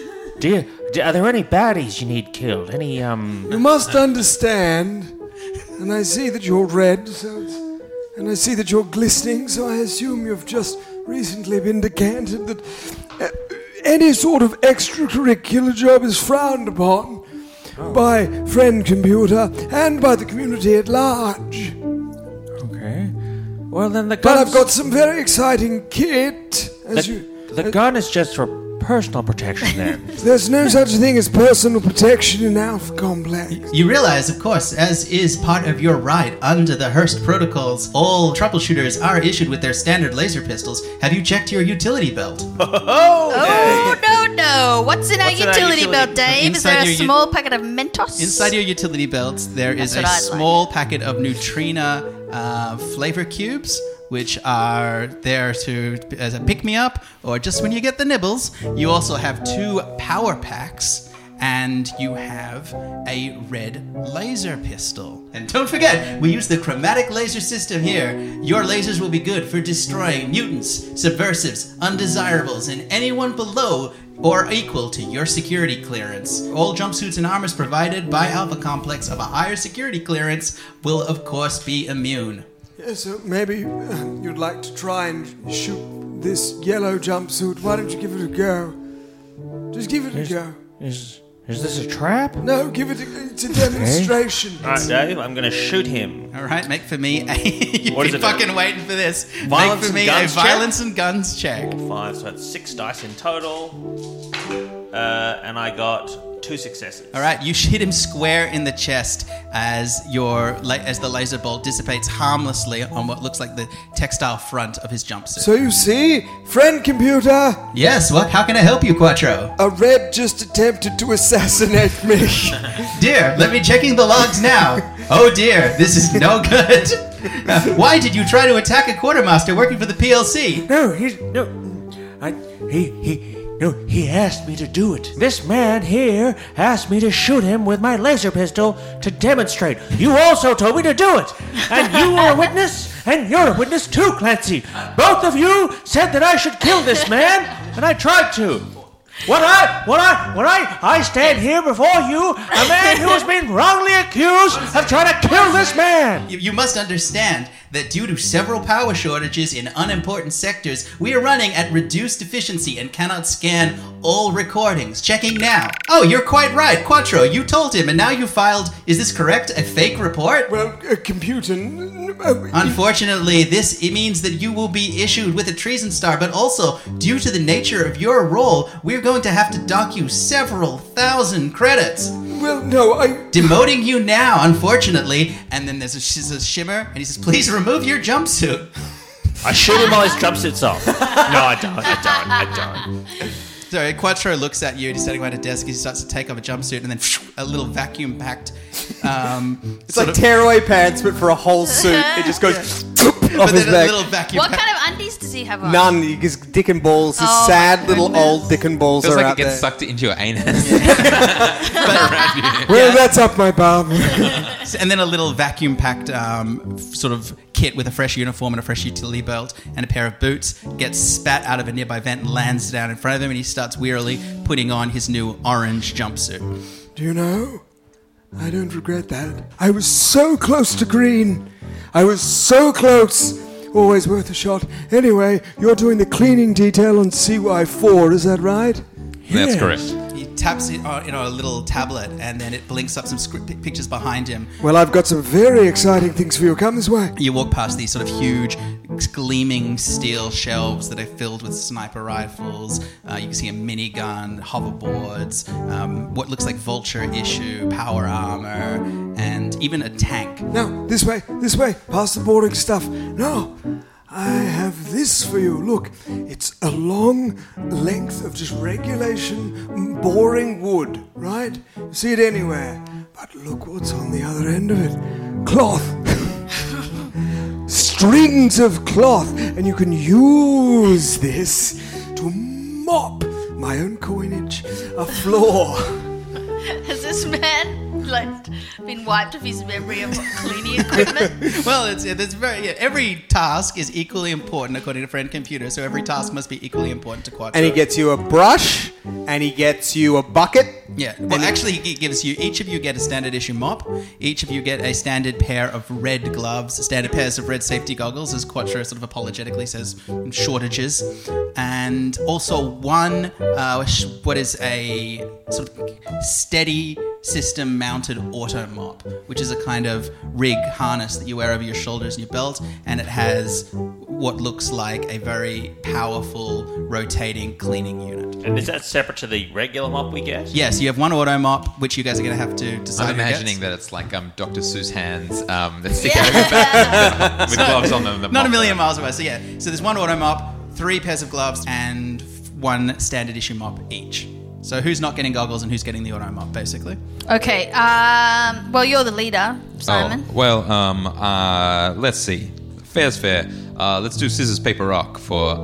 Are there any baddies you need killed? Any, You must understand, and I see that you're red, and I see that you're glistening, so I assume you've just recently been decanted that any sort of extracurricular job is frowned upon by Friend Computer and by the community at large. Okay. Well, then the But gun. I've got some very exciting kit. The gun is just for personal protection, then. There's no such thing as personal protection in Alpha Complex. You realize, of course, as is part of your right under the Hearst protocols, all troubleshooters are issued with their standard laser pistols. Have you checked your utility belt? Oh, no. What's in our utility belt, Dave? Is there a small packet of Mentos? Inside your utility belt, there is a small packet of Neutrina flavor cubes, which are there as a pick-me-up, or just when you get the nibbles. You also have 2 power packs, and you have a red laser pistol. And don't forget, we use the chromatic laser system here. Your lasers will be good for destroying mutants, subversives, undesirables, and anyone below or equal to your security clearance. All jumpsuits and armors provided by Alpha Complex of a higher security clearance will, of course, be immune. Yeah, so maybe you'd like to try and shoot this yellow jumpsuit. Why don't you give it a go? Just give it a go. Is this a trap? No, it's a demonstration. All right, Dave, I'm going to shoot him. All right, make for me a... You've What is been it? fucking waiting for this. Violence make for and me guns a check? violence and guns check. 5, so that's 6 dice in total. And I got 2 successes. All right, you hit him square in the chest as the laser bolt dissipates harmlessly on what looks like the textile front of his jumpsuit. So you see, Friend Computer, Yes, what? How can I help you, Quattro? a red just attempted to assassinate me. Dear, let me checking the logs now. Oh dear, this is no good. Why did you try to attack a quartermaster working for the PLC? He asked me to do it. This man here asked me to shoot him with my laser pistol to demonstrate. You also told me to do it. And you were a witness, and you're a witness too, Clancy. Both of you said that I should kill this man, and I tried to. When I stand here before you, a man who has been wrongly accused of trying to kill this man. You must understand that due to several power shortages in unimportant sectors, we are running at reduced efficiency and cannot scan all recordings. Checking now. Oh, you're quite right, Quattro. You told him, and now you filed, is this correct, a fake report? Well, a computer... Unfortunately, it means that you will be issued with a treason star, but also, due to the nature of your role, we're going to have to dock you several thousand credits. Well, no, Demoting you now, unfortunately. And then there's a shimmer, and he says, please remove your jumpsuit. I shoot him while his jumpsuit's off. No, I don't. So Quattro looks at you, he's standing behind a desk, he starts to take off a jumpsuit, and then a little vacuum-packed... it's like tearaway pants, but for a whole suit. It just goes off his back. What kind of undies does he have on? None. His dick and balls. His Oh, sad my little goodness. old dick and balls Feels are like out it gets there. sucked into your anus. Well, that's up my bum. And then a little vacuum-packed sort of kit with a fresh uniform and a fresh utility belt and a pair of boots gets spat out of a nearby vent and lands down in front of him, and he starts wearily putting on his new orange jumpsuit. Do you know? I don't regret that. I was so close to green. I was so close. Always worth a shot. Anyway, you're doing the cleaning detail on CY4, is that right? That's correct. He taps it on a little tablet, and then it blinks up some pictures behind him. Well, I've got some very exciting things for you. Come this way. You walk past these sort of huge, gleaming steel shelves that are filled with sniper rifles. You can see a minigun, hoverboards, what looks like Vulture issue, power armor, and even a tank. Now, this way, past the boring stuff. No, I have this for you. Look, it's a long length of just regulation, boring wood, right? You see it anywhere. But look what's on the other end of it. Cloth. Strings of cloth. And you can use this to mop my own coinage, a floor. Is this man like been wiped of his memory of cleaning equipment? Well, it's every task is equally important according to Friend Computer, so every task must be equally important to Quattro. And he gets you a brush, and he gets you a bucket. Yeah. Well, actually, he gives you, each of you get a standard issue mop. Each of you get a standard pair of red gloves, standard pairs of red safety goggles, as Quattro sort of apologetically says, shortages. And also one, what is a sort of steady system mounted auto mop, which is a kind of rig harness that you wear over your shoulders and your belt, and it has what looks like a very powerful rotating cleaning unit. And is that separate to the regular mop we get? Yes, you have one auto mop, which you guys are going to have to decide. I'm imagining that it's like Dr. Seuss hands that stick out of your back with gloves on them. Not a million miles away. So there's one auto mop, 3 pairs of gloves, and 1 standard issue mop each. So who's not getting goggles and who's getting the auto mop, basically? Okay. Well, you're the leader, Simon. Oh, well, let's see. Fair's fair. Let's do scissors, paper, rock for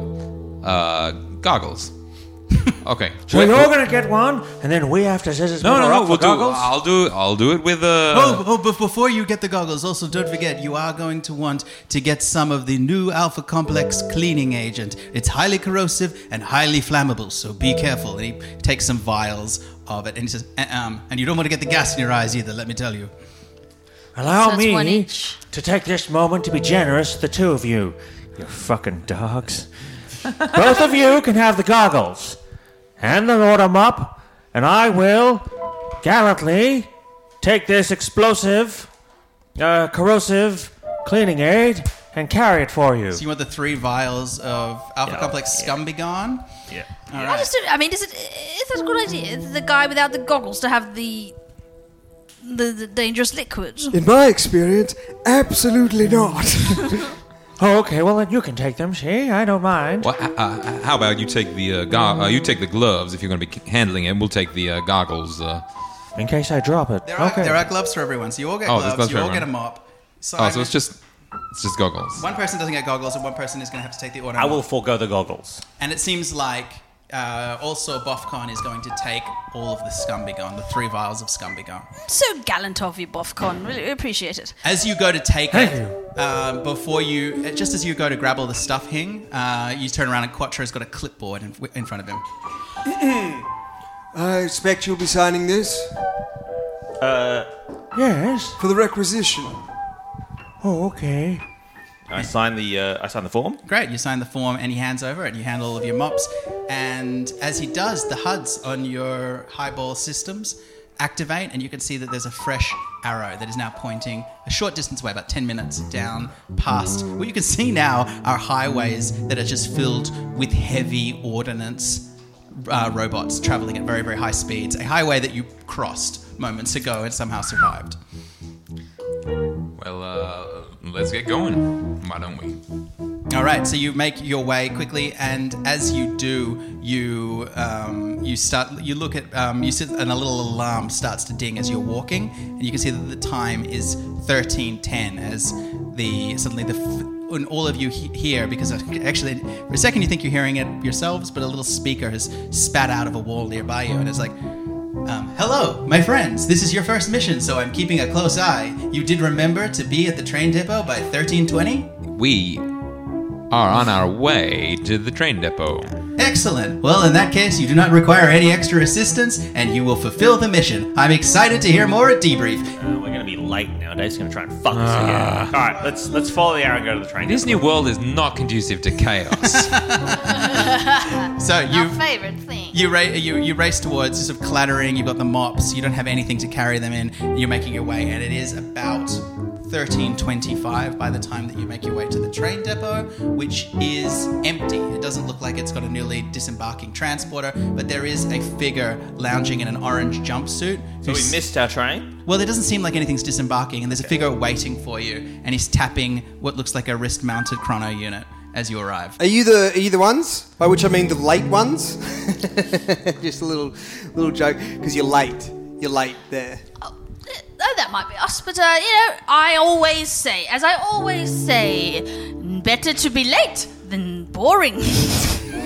goggles. Okay. So you're going to get one, and then we have to scissors, paper, rock for goggles? I'll do it with but before you get the goggles, also don't forget, you are going to want to get some of the new Alpha Complex cleaning agent. It's highly corrosive and highly flammable, so be careful. And he takes some vials of it, and he says, and you don't want to get the gas in your eyes either, let me tell you. Allow me to take this moment to be generous to the two of you. You fucking dogs. Both of you can have the goggles and the auto mop, and I will gallantly take this explosive, corrosive cleaning aid and carry it for you. So you want the 3 vials of Alpha Complex Scum Be Gone? Yeah. All right. Is that a good idea? The guy without the goggles to have the dangerous liquid? In my experience, absolutely not. Oh, okay. Well, then you can take them. See, I don't mind. Well, how about you take the you take the gloves if you're going to be handling it. We'll take the goggles. In case I drop it. There are gloves for everyone, so you all get gloves. You all get a mop. Simon, so it's just goggles. One person doesn't get goggles, and one person is going to have to take the auto. I will forego the goggles. And it seems like also BoffCon is going to take all of the Scum Be Gone, the 3 vials of Scum Be Gone. So gallant of you, BoffCon. Really appreciate it. As you go to take it, before you, just as you go to grab all the stuff, Hing, you turn around and Quattro's got a clipboard in front of him. I expect you'll be signing this. Yes. For the requisition. Oh, okay. I sign the form. Great, you sign the form and he hands over it. You handle all of your mops, and as he does, the HUDs on your highball systems activate, and you can see that there's a fresh arrow that is now pointing a short distance away, about 10 minutes down past. What you can see now are highways that are just filled with heavy ordnance robots traveling at very, very high speeds. A highway that you crossed moments ago and somehow survived. Well, let's get going. Why don't we? All right, so you make your way quickly, and as you do, you look at you sit, and a little alarm starts to ding as you're walking, and you can see that the time is 13:10 as and all of you hear, because actually for a second you think you're hearing it yourselves, but a little speaker has spat out of a wall nearby you, and it's like, hello, my friends. This is your first mission, so I'm keeping a close eye. You did remember to be at the train depot by 13:20? We are on our way to the train depot. Excellent. Well, in that case, you do not require any extra assistance, and you will fulfill the mission. I'm excited to hear more at debrief. We're going to be late nowadays. He's going to try and fuck us again. All right, let's follow the arrow and go to the train This depot. new world is not conducive to chaos. So Our favourite thing. You race towards, sort of clattering. You've got the mops. You don't have anything to carry them in. You're making your way, and it is about 13:25 by the time that you make your way to the train depot, which is empty. It doesn't look like it's got a newly disembarking transporter, but there is a figure lounging in an orange jumpsuit. So we missed our train? Well, it doesn't seem like anything's disembarking, and there's a figure waiting for you, and he's tapping what looks like a wrist-mounted chrono unit as you arrive. Are you the ones? By which I mean the late ones? Just a little joke, because you're late. You're late there. Oh, that might be us, but I always say, better to be late than boring.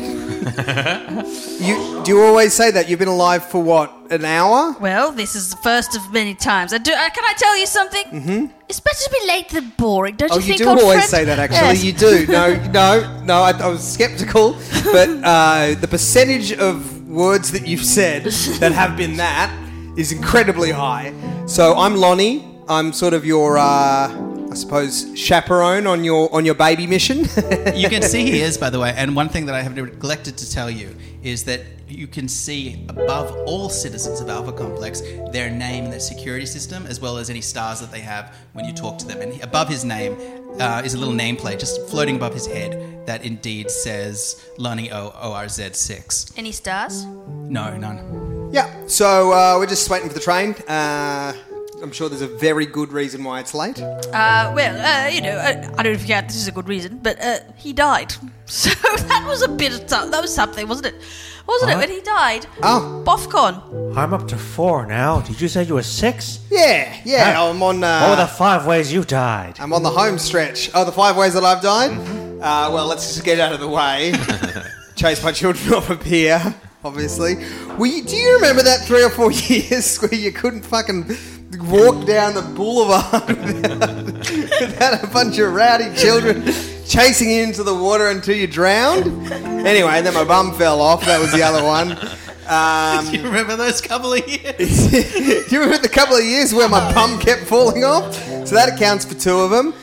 Do you always say that? You've been alive for what, an hour? Well, this is the first of many times. Can I tell you something? Mm-hmm. It's better to be late than boring, don't you think, you do old always friend? say that, actually. Yes. You do. No, I was sceptical, but the percentage of words that you've said that have been that is incredibly high. So I'm Lonnie. I'm sort of your, I suppose, chaperone on your baby mission. You can see he is, by the way. And one thing that I have neglected to tell you is that you can see above all citizens of Alpha Complex their name and their security system, as well as any stars that they have when you talk to them. And above his name is a little nameplate just floating above his head that indeed says Lonnie ORZ6. Any stars? No, none. Yeah, so we're just waiting for the train. I'm sure there's a very good reason why it's late. I don't know if this is a good reason, but he died. So that was a bit of that was something, wasn't it? Wasn't it when he died? Oh. BoffCon. I'm up to 4 now. Did you say you were 6? Yeah. I'm on... what were the 5 ways you died? I'm on the home stretch. Oh, the 5 ways that I've died? Mm-hmm. Well, let's just get out of the way. Chase my children off a pier, obviously. Do you remember that 3 or 4 years where you couldn't fucking walk down the boulevard without a bunch of rowdy children chasing you into the water until you drowned? Anyway, then my bum fell off. That was the other one. Do you remember those couple of years? Do you remember the couple of years where my bum kept falling off? So that accounts for 2 of them.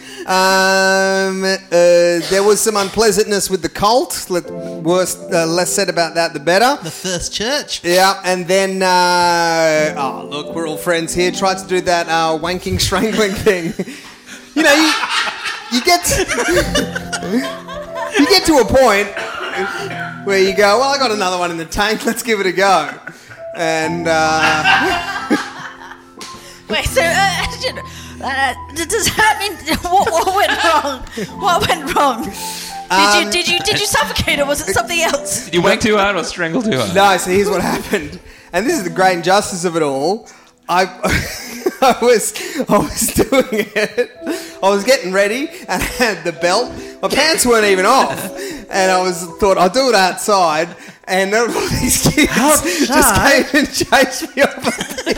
There was some unpleasantness with the cult. Less said about that, the better. The first church. Yeah, and then, look, we're all friends here. Tried to do that wanking, strangling thing. You know, you get to a point where you go, well, I got another one in the tank. Let's give it a go. And wait, so does that mean what went wrong? What went wrong? Did you suffocate, or was it something else? Did you wank too hard or strangle too hard? No, so here's what happened, and this is the great injustice of it all. I was doing it. I was getting ready and I had the belt. My pants weren't even off, and I thought I'll do it outside. And all these kids just came and chased me off.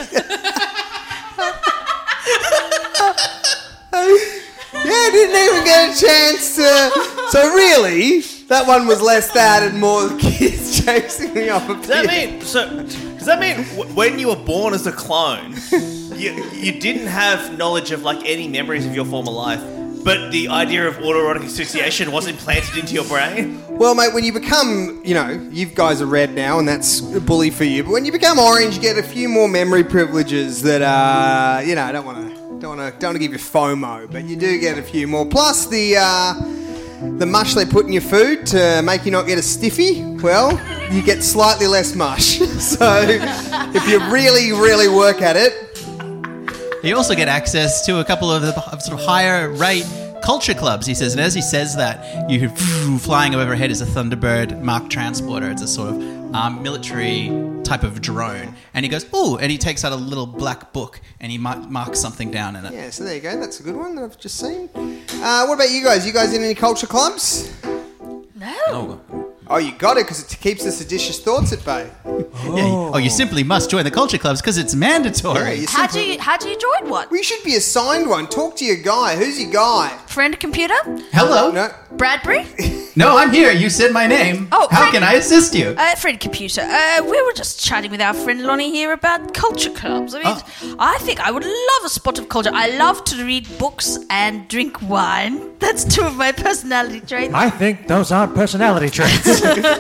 I didn't even get a chance to. So really, that one was less that and more kids chasing me off a pier. Does that mean when you were born as a clone, you didn't have knowledge of like any memories of your former life, but the idea of autoerotic asphyxiation was implanted into your brain? Well, mate, when you become, you guys are red now, and that's a bully for you. But when you become orange, you get a few more memory privileges that I don't want to give you FOMO, but you do get a few more. Plus the mush they put in your food to make you not get a stiffy. Well, you get slightly less mush. So if you really, really work at it. You also get access to a couple of the sort of higher rate culture clubs, he says. And as he says that, you flying overhead is a Thunderbird Mark transporter. It's a sort of military type of drone. And he goes, ooh, and he takes out a little black book and he marks something down in it. Yeah, so there you go. That's a good one that I've just seen. What about you guys? You guys in any culture clubs? No. Oh, you got it because it keeps the seditious thoughts at bay. Oh, you simply must join the culture clubs because it's mandatory. Yeah, How do you join one? Well, you should be assigned one. Talk to your guy. Who's your guy? Friend computer? Hello? No. Bradbury? No, I'm here. You said my name. Oh, how can I assist you? Friend computer. We were just chatting with our friend Lonnie here about culture clubs. I mean, I think I would love a spot of culture. I love to read books and drink wine. That's 2 of my personality traits. I think those aren't personality traits.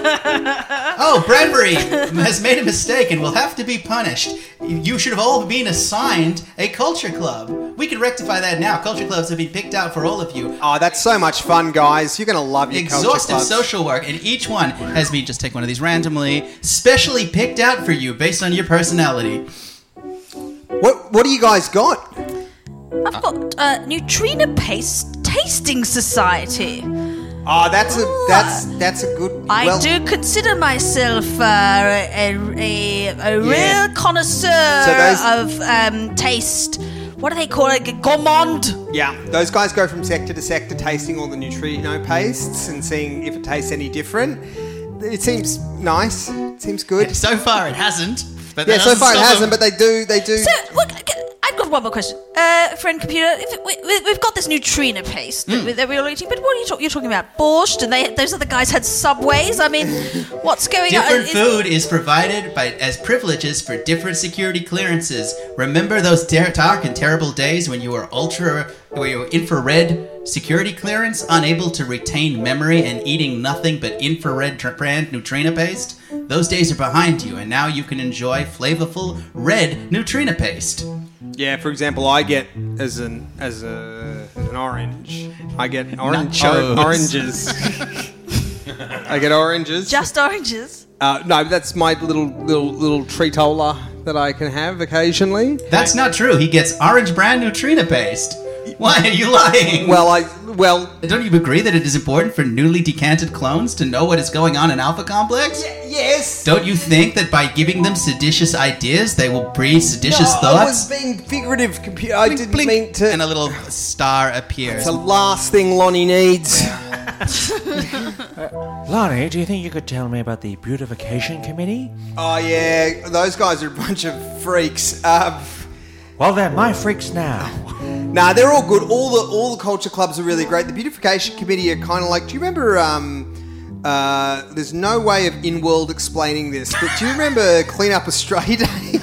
Oh, Bradbury has made a mistake and will have to be punished. You should have all been assigned a culture club. We can rectify that now. Culture clubs have been picked out for all of you. Oh, that's so much fun, guys. You're going to love your culture Exhaustive clubs. social work, and each one has been, just take one of these randomly, specially picked out for you based on your personality. What do you guys got? I've got Neutrino Paste Tasting Society. Oh, that's a good. I do consider myself a real connoisseur of taste. What do they call it? Gourmand. Yeah, those guys go from sector to sector tasting all the neutrino pastes and seeing if it tastes any different. it seems nice. It seems good. So far, it hasn't. But Yeah, so far it hasn't, but they do. So, look, I've got one more question. Friend computer, we've got this neutrino paste that we're all eating, but what are you talking? You're talking about borscht, and those other guys had Subways. I mean, what's going on? Different food is provided as privileges for different security clearances. Remember those dark and terrible days when you were infrared security clearance, unable to retain memory and eating nothing but infrared brand neutrino paste? Those days are behind you, and now you can enjoy flavorful red neutrino paste. Yeah, for example, I get as an orange. I get oranges. I get oranges. Just oranges? No, that's my little treatola that I can have occasionally. That's not true. He gets orange brand neutrino paste. Why are you lying? Well, don't you agree that it is important for newly decanted clones to know what is going on in Alpha Complex? Yes. Don't you think that by giving them seditious ideas, they will breed seditious thoughts? I was being figurative, computer. I didn't mean to. And a little star appears. It's the last thing Lonnie needs. Lonnie, do you think you could tell me about the beautification committee? Oh yeah, those guys are a bunch of freaks. Well, they're my freaks now. Nah, they're all good. All the culture clubs are really great. The beautification committee are kind of like. Do you remember? There's no way of in-world explaining this, but do you remember Clean Up Australia Day?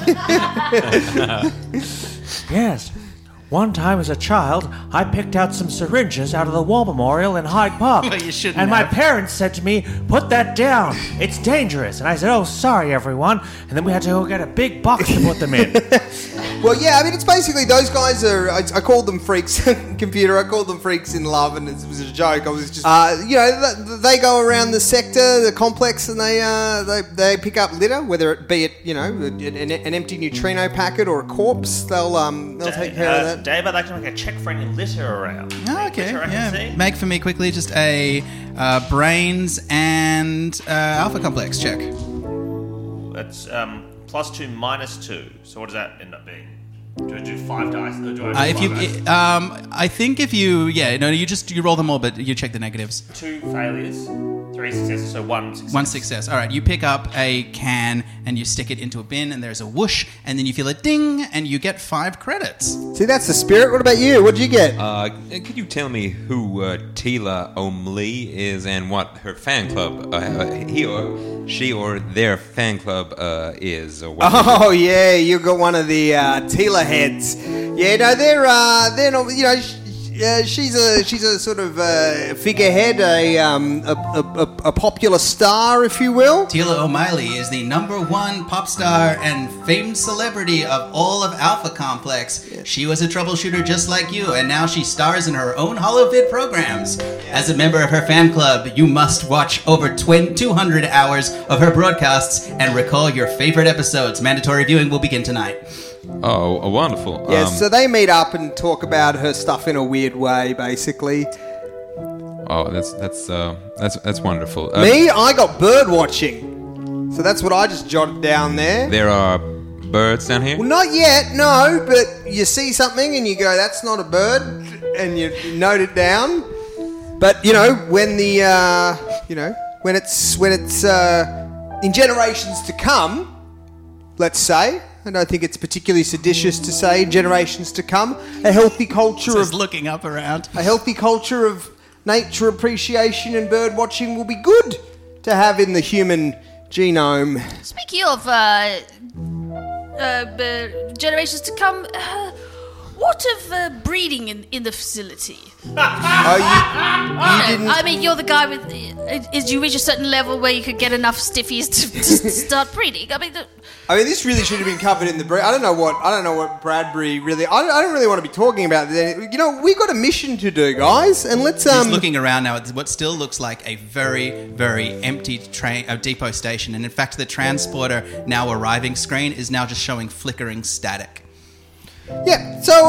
Yes. One time as a child, I picked out some syringes out of the War Memorial in Hyde Park. Well, you shouldn't and my have. parents said to me, "Put that down. It's dangerous." And I said, "Oh, sorry, everyone." And then we had to go get a big box to put them in. Well, yeah, I mean, it's basically those guys are. I called them freaks, computer. I called them freaks in love, and it was a joke. I was just, they go around the sector, the complex, and they pick up litter, whether it be an empty neutrino packet or a corpse. They'll take care of that. Dave, I'd like to make a check for any litter around. Oh, okay, Litter I can see. Make for me quickly just a brains and Alpha Complex check. That's +2 -2. So what does that end up being? Do I do 5 dice? Or do I do 5 dice? I think if you roll them all, but you check the negatives. 2 failures, 3 successes, so 1 success. 1 success. All right, you pick up a can and you stick it into a bin, and there's a whoosh, and then you feel a ding, and you get 5 credits. See, that's the spirit. What about you? What did you get? Could you tell me who Tila O'Mlee is and what her fan club, he or she or their fan club is? Or what Oh yeah, you got one of the Tila heads. Yeah, no, they're not. She's a sort of figurehead, a popular star, if you will. Tila O'Malley is the #1 pop star and famed celebrity of all of Alpha Complex. She was a troubleshooter just like you, and now she stars in her own holovid programs. As a member of her fan club, you must watch over 200 hours of her broadcasts and recall your favorite episodes. Mandatory viewing will begin tonight. Oh, wonderful. Yeah, so they meet up and talk about her stuff in a weird way, basically. Oh, that's wonderful. Me, I got bird watching, so that's what I just jotted down there. There are birds down here? Well, not yet, no. But you see something and you go, "That's not a bird," and you note it down. But when when it's in generations to come, let's say. I don't think it's particularly seditious to say generations to come. A healthy culture Just looking up around. A healthy culture of nature appreciation and bird watching will be good to have in the human genome. Speaking of generations to come, what of breeding in the facility? You didn't. I mean, you're the guy with. Did you reach a certain level where you could get enough stiffies to start breeding? I mean, this really should have been covered in the. I don't know what Bradbury really. I don't really want to be talking about this. We've got a mission to do, guys, and let's. He's looking around now at what still looks like a very, very empty depot station, and in fact, the transporter now arriving screen is now just showing flickering static. Yeah, so,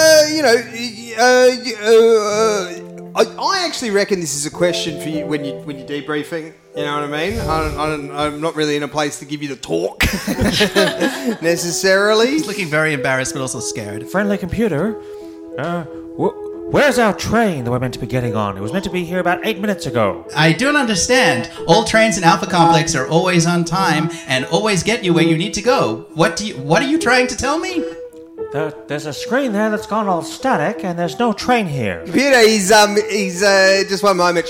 I actually reckon this is a question for you when you're debriefing. You know what I mean? I'm not really in a place to give you the talk necessarily. He's looking very embarrassed, but also scared. Friendly computer, Where's our train that we're meant to be getting on? It was meant to be here about 8 minutes ago. I don't understand. All trains in Alpha Complex are always on time and always get you where you need to go. What are you trying to tell me? There's a screen there that's gone all static, and there's no train here. Computer, he's just one moment.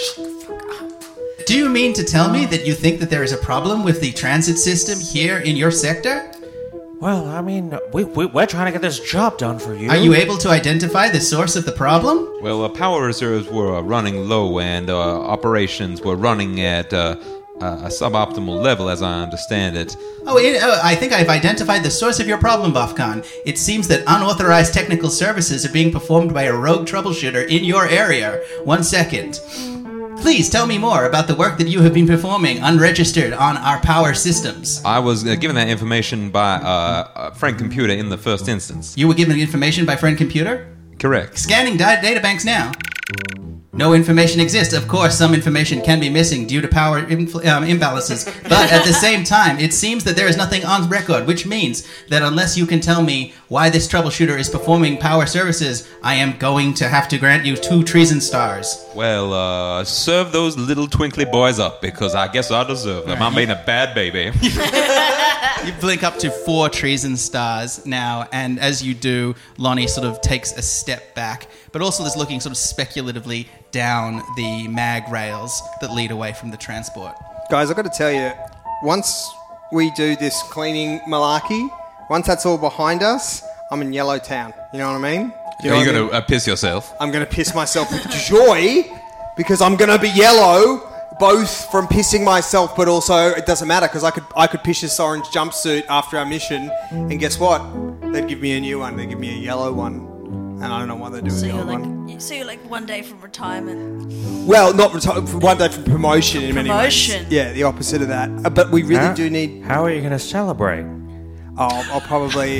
Do you mean to tell me that you think that there is a problem with the transit system here in your sector? Well, I mean, we're trying to get this job done for you. Are you able to identify the source of the problem? Well, power reserves were running low, and operations were running at a suboptimal level, as I understand it. I think I've identified the source of your problem, Bofcon. It seems that unauthorized technical services are being performed by a rogue troubleshooter in your area. 1 second. Please tell me more about the work that you have been performing unregistered on our power systems. I was given that information by Friend Computer in the first instance. You were given information by Friend Computer? Correct. Scanning databanks now. No information exists. Of course, some information can be missing due to power imbalances. But at the same time, it seems that there is nothing on record, which means that unless you can tell me why this troubleshooter is performing power services, I am going to have to grant you 2 treason stars. Well, serve those little twinkly boys up, because I guess I deserve them. I'm being a bad baby. You blink up to 4 treason stars now, and as you do, Lonnie sort of takes a step back, but also is looking sort of speculatively down the mag rails that lead away from the transport. Guys, I've got to tell you, once we do this cleaning malarkey, once that's all behind us, I'm in Yellowtown. You know what I mean? Are you going to piss yourself? I'm going to piss myself with joy, because I'm going to be yellow, both from pissing myself, but also it doesn't matter, because I could piss this orange jumpsuit after our mission, and guess what? They'd give me a new one. They'd give me a yellow one. And I don't know why they're doing the yellow one. So you're like 1 day from retirement. Well, not 1 day from promotion in many ways. Promotion? Yeah, the opposite of that. But we really do need... How are you going to celebrate? I'll probably...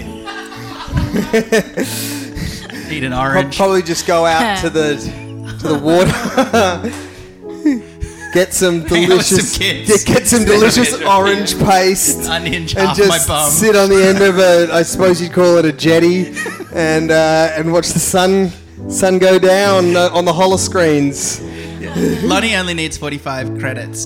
Eat an orange. Probably just go out to the water... Get some delicious, get some delicious orange paste, unhinge and half just my bum. sit on the end of a, I suppose you'd call it a jetty, and watch the sun go down on the holoscreens. Lonnie only needs 45 credits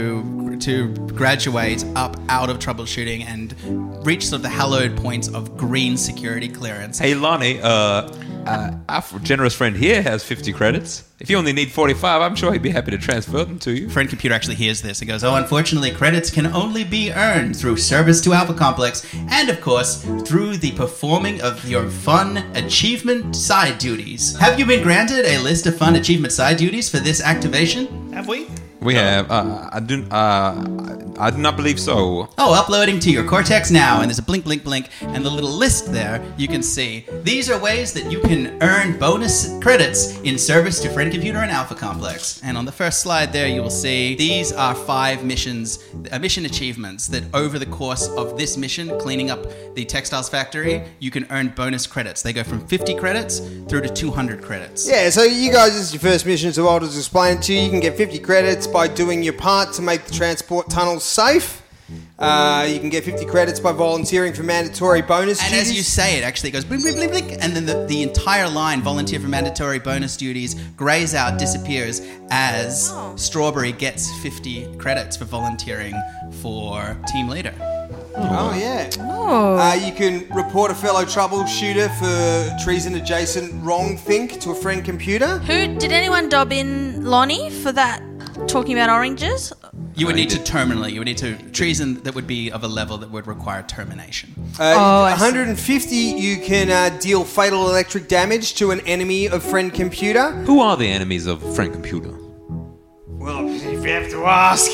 to graduate up out of troubleshooting and reach sort of the hallowed points of green security clearance. Hey, Lonnie, our generous friend here has 50 credits. If you only need 45, I'm sure he'd be happy to transfer them to you. Friend Computer actually hears this and goes, unfortunately, credits can only be earned through service to Alpha Complex and, of course, through the performing of your fun achievement side duties. Have you been granted a list of fun achievement side duties for this activation? Have we? We have. I do not believe so. Oh, uploading to your Cortex now, and there's a blink, blink, blink, and the little list there, you can see. These are ways that you can earn bonus credits in service to Friend Computer and Alpha Complex. And on the first slide there, you will see these are 5 mission achievements that over the course of this mission, cleaning up the textiles factory, you can earn bonus credits. They go from 50 credits through to 200 credits. Yeah, so you guys, this is your first mission, so I'll just explain it to you. You can get 50 credits by doing your part to make the transport tunnels safe. You can get 50 credits by volunteering for mandatory bonus duties. And as you say it, actually it goes blink, blink, blink, blink, and then the entire line, volunteer for mandatory bonus duties, grays out, disappears as Strawberry gets 50 credits for volunteering for team leader. Oh, yeah. You can report a fellow troubleshooter for treason-adjacent wrong-think to a Friend Computer. Did anyone dob in Lonnie for that, talking about oranges? You would need to terminally. You would need to treason that would be of a level that would require termination. 150, you can deal fatal electric damage to an enemy of Friend Computer. Who are the enemies of Friend Computer? Well, if you have to ask.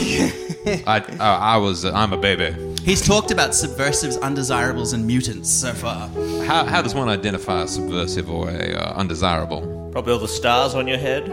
I'm a baby. He's talked about subversives, undesirables, and mutants so far. How does one identify a subversive or a undesirable? Probably all the stars on your head.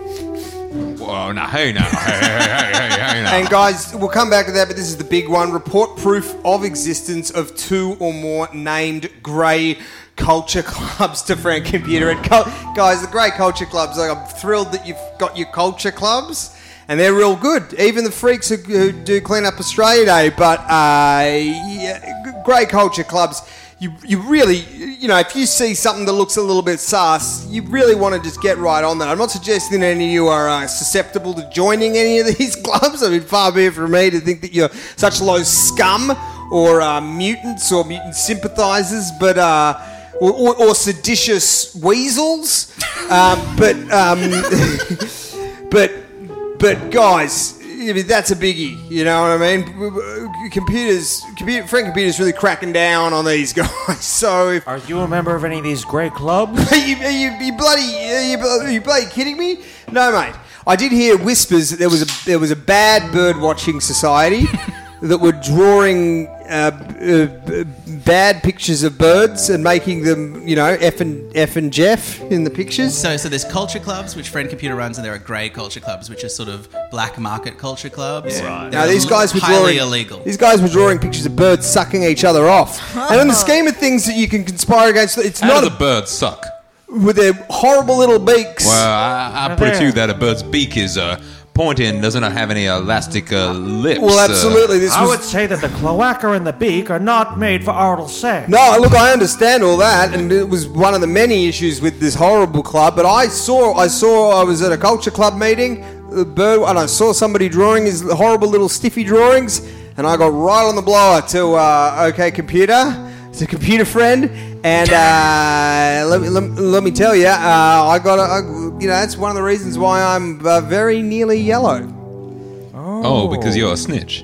Whoa, no, hey now. Hey now. And guys, we'll come back to that, but this is the big one. Report proof of existence of 2 or more named grey culture clubs to Friend Computer. And guys, the grey culture clubs, I'm thrilled that you've got your culture clubs. And they're real good. Even the freaks who do Clean Up Australia Day. But grey culture clubs, you really, if you see something that looks a little bit sus, you really want to just get right on that. I'm not suggesting any of you are susceptible to joining any of these clubs. I mean, far be it from me to think that you're such low scum or mutants or mutant sympathizers, but or seditious weasels. But guys, I mean, that's a biggie, you know what I mean? Friend Computer's really cracking down on these guys. So, are you a member of any of these great clubs? Are you bloody kidding me? No, mate. I did hear whispers that there was a bad bird watching society that were drawing bad pictures of birds and making them, F and Jeff in the pictures. So there's culture clubs, which Friend Computer runs, and there are grey culture clubs, which are sort of black market culture clubs. Yeah. Right. Now, these guys were highly illegal. These guys were drawing pictures of birds sucking each other off. And in the scheme of things that you can conspire against, it's How not do the birds suck? With their horrible little beaks. Well, I put it to you that a bird's beak is pointy and does not have any elastic lips. Well, absolutely. I would say that the cloaca and the beak are not made for oral sex. No, look, I understand all that, and it was one of the many issues with this horrible club. But I was at a culture club meeting, and I saw somebody drawing his horrible little stiffy drawings, and I got right on the blower to OK Computer. It's a computer friend, and let me tell you, that's one of the reasons why I'm very nearly yellow. Oh, because you're a snitch.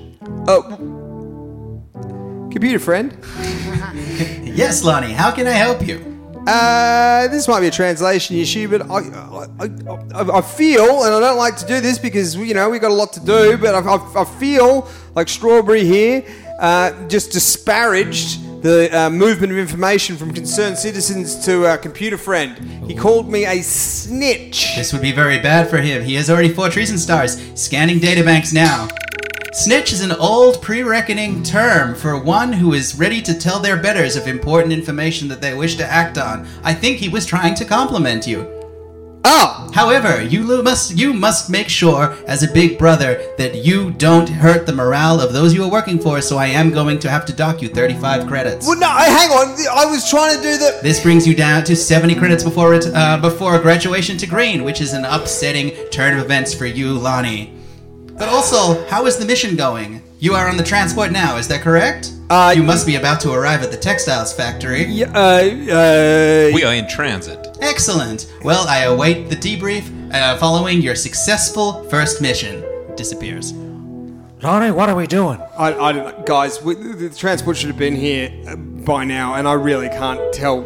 Computer friend. Yes, Lonnie. How can I help you? This might be a translation issue, but I feel, and I don't like to do this because we got a lot to do, but I feel like Strawberry here just disparaged the movement of information from concerned citizens to Computer Friend. He called me a snitch. This would be very bad for him. He has already 4 treason stars. Scanning databanks now. Snitch is an old pre-reckoning term for one who is ready to tell their betters of important information that they wish to act on. I think he was trying to compliment you. Oh! However, you must make sure, as a big brother, that you don't hurt the morale of those you are working for, so I am going to have to dock you 35 credits. Well, no, hang on. I was trying to do the... This brings you down to 70 credits before graduation to green, which is an upsetting turn of events for you, Lonnie. But also, how is the mission going? You are on the transport now, is that correct? You must be about to arrive at the textiles factory. We are in transit. Excellent. Well, I await the debrief following your successful first mission. Disappears. Lonnie, what are we doing? I don't know. Guys, the transport should have been here by now, and I really can't tell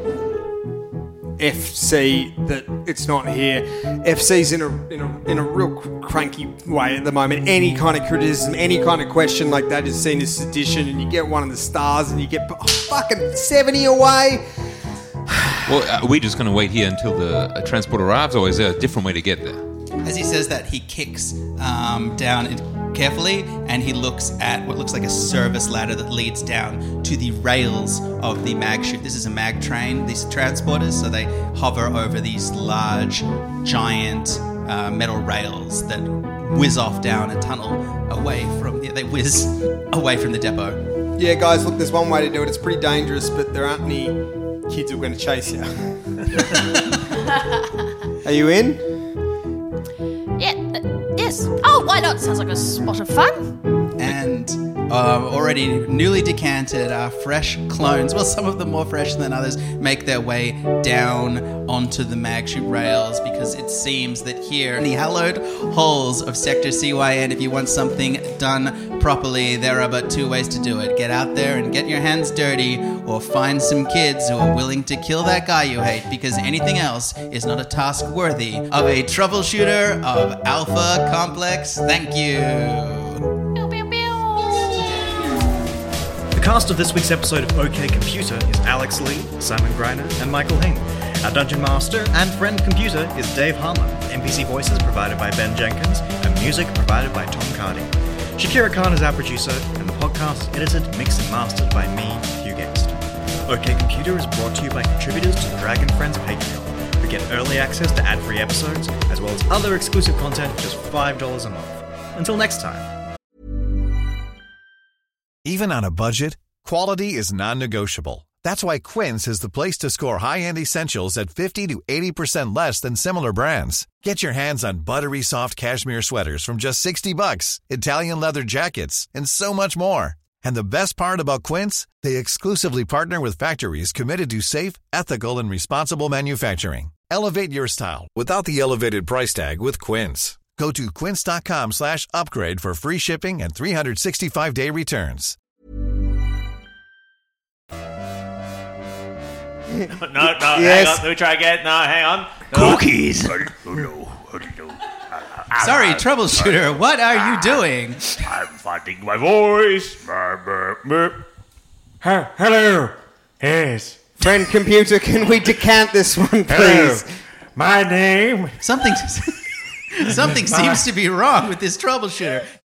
FC that it's not here. FC's in a real cranky way at the moment. Any kind of criticism, any kind of question like that is seen as sedition, and you get one of the stars and you get fucking 70 away. Well, are we just going to wait here until the transport arrives, or is there a different way to get there? As he says that, he kicks down carefully, and he looks at what looks like a service ladder that leads down to the rails of the mag chute. This is a mag train, these transporters, so they hover over these large, giant metal rails that whiz off down a tunnel away from the depot. Yeah, guys, look, there's one way to do it. It's pretty dangerous, but there aren't any kids who are going to chase you. Are you in? Yes. Oh, why not? Sounds like a spot of fun. And already newly decanted fresh clones, well, some of them more fresh than others, make their way down onto the mag chute rails, because it seems that here in the hallowed halls of Sector CYN, if you want something done properly, there are but 2 ways to do it. Get out there and get your hands dirty, or find some kids who are willing to kill that guy you hate, because anything else is not a task worthy of a troubleshooter of Alpha Complex. Thank you. The cast of this week's episode of OK Computer is Alex Lee, Simon Greiner, and Michael Hing. Our Dungeon Master and Friend Computer is Dave Harmon. NPC voices provided by Ben Jenkins, and music provided by Tom Cardy. Shakira Khan is our producer, and the podcast edited, mixed, and mastered by me, Hugh Guest. OK Computer is brought to you by contributors to the Dragon Friends Patreon, who get early access to ad-free episodes, as well as other exclusive content for just $5 a month. Until next time. Even on a budget, quality is non-negotiable. That's why Quince is the place to score high-end essentials at 50 to 80% less than similar brands. Get your hands on buttery soft cashmere sweaters from just $60, Italian leather jackets, and so much more. And the best part about Quince, they exclusively partner with factories committed to safe, ethical, and responsible manufacturing. Elevate your style without the elevated price tag with Quince. Go to quince.com/upgrade for free shipping and 365-day returns. No, Yes. hang on. Let me try again. No, hang on. Cookies. Sorry, troubleshooter, what are you doing? I'm finding my voice. Hello. Yes. Friend computer, can we decant this one, please? Hello. My name. Something seems to be wrong with this troubleshooter.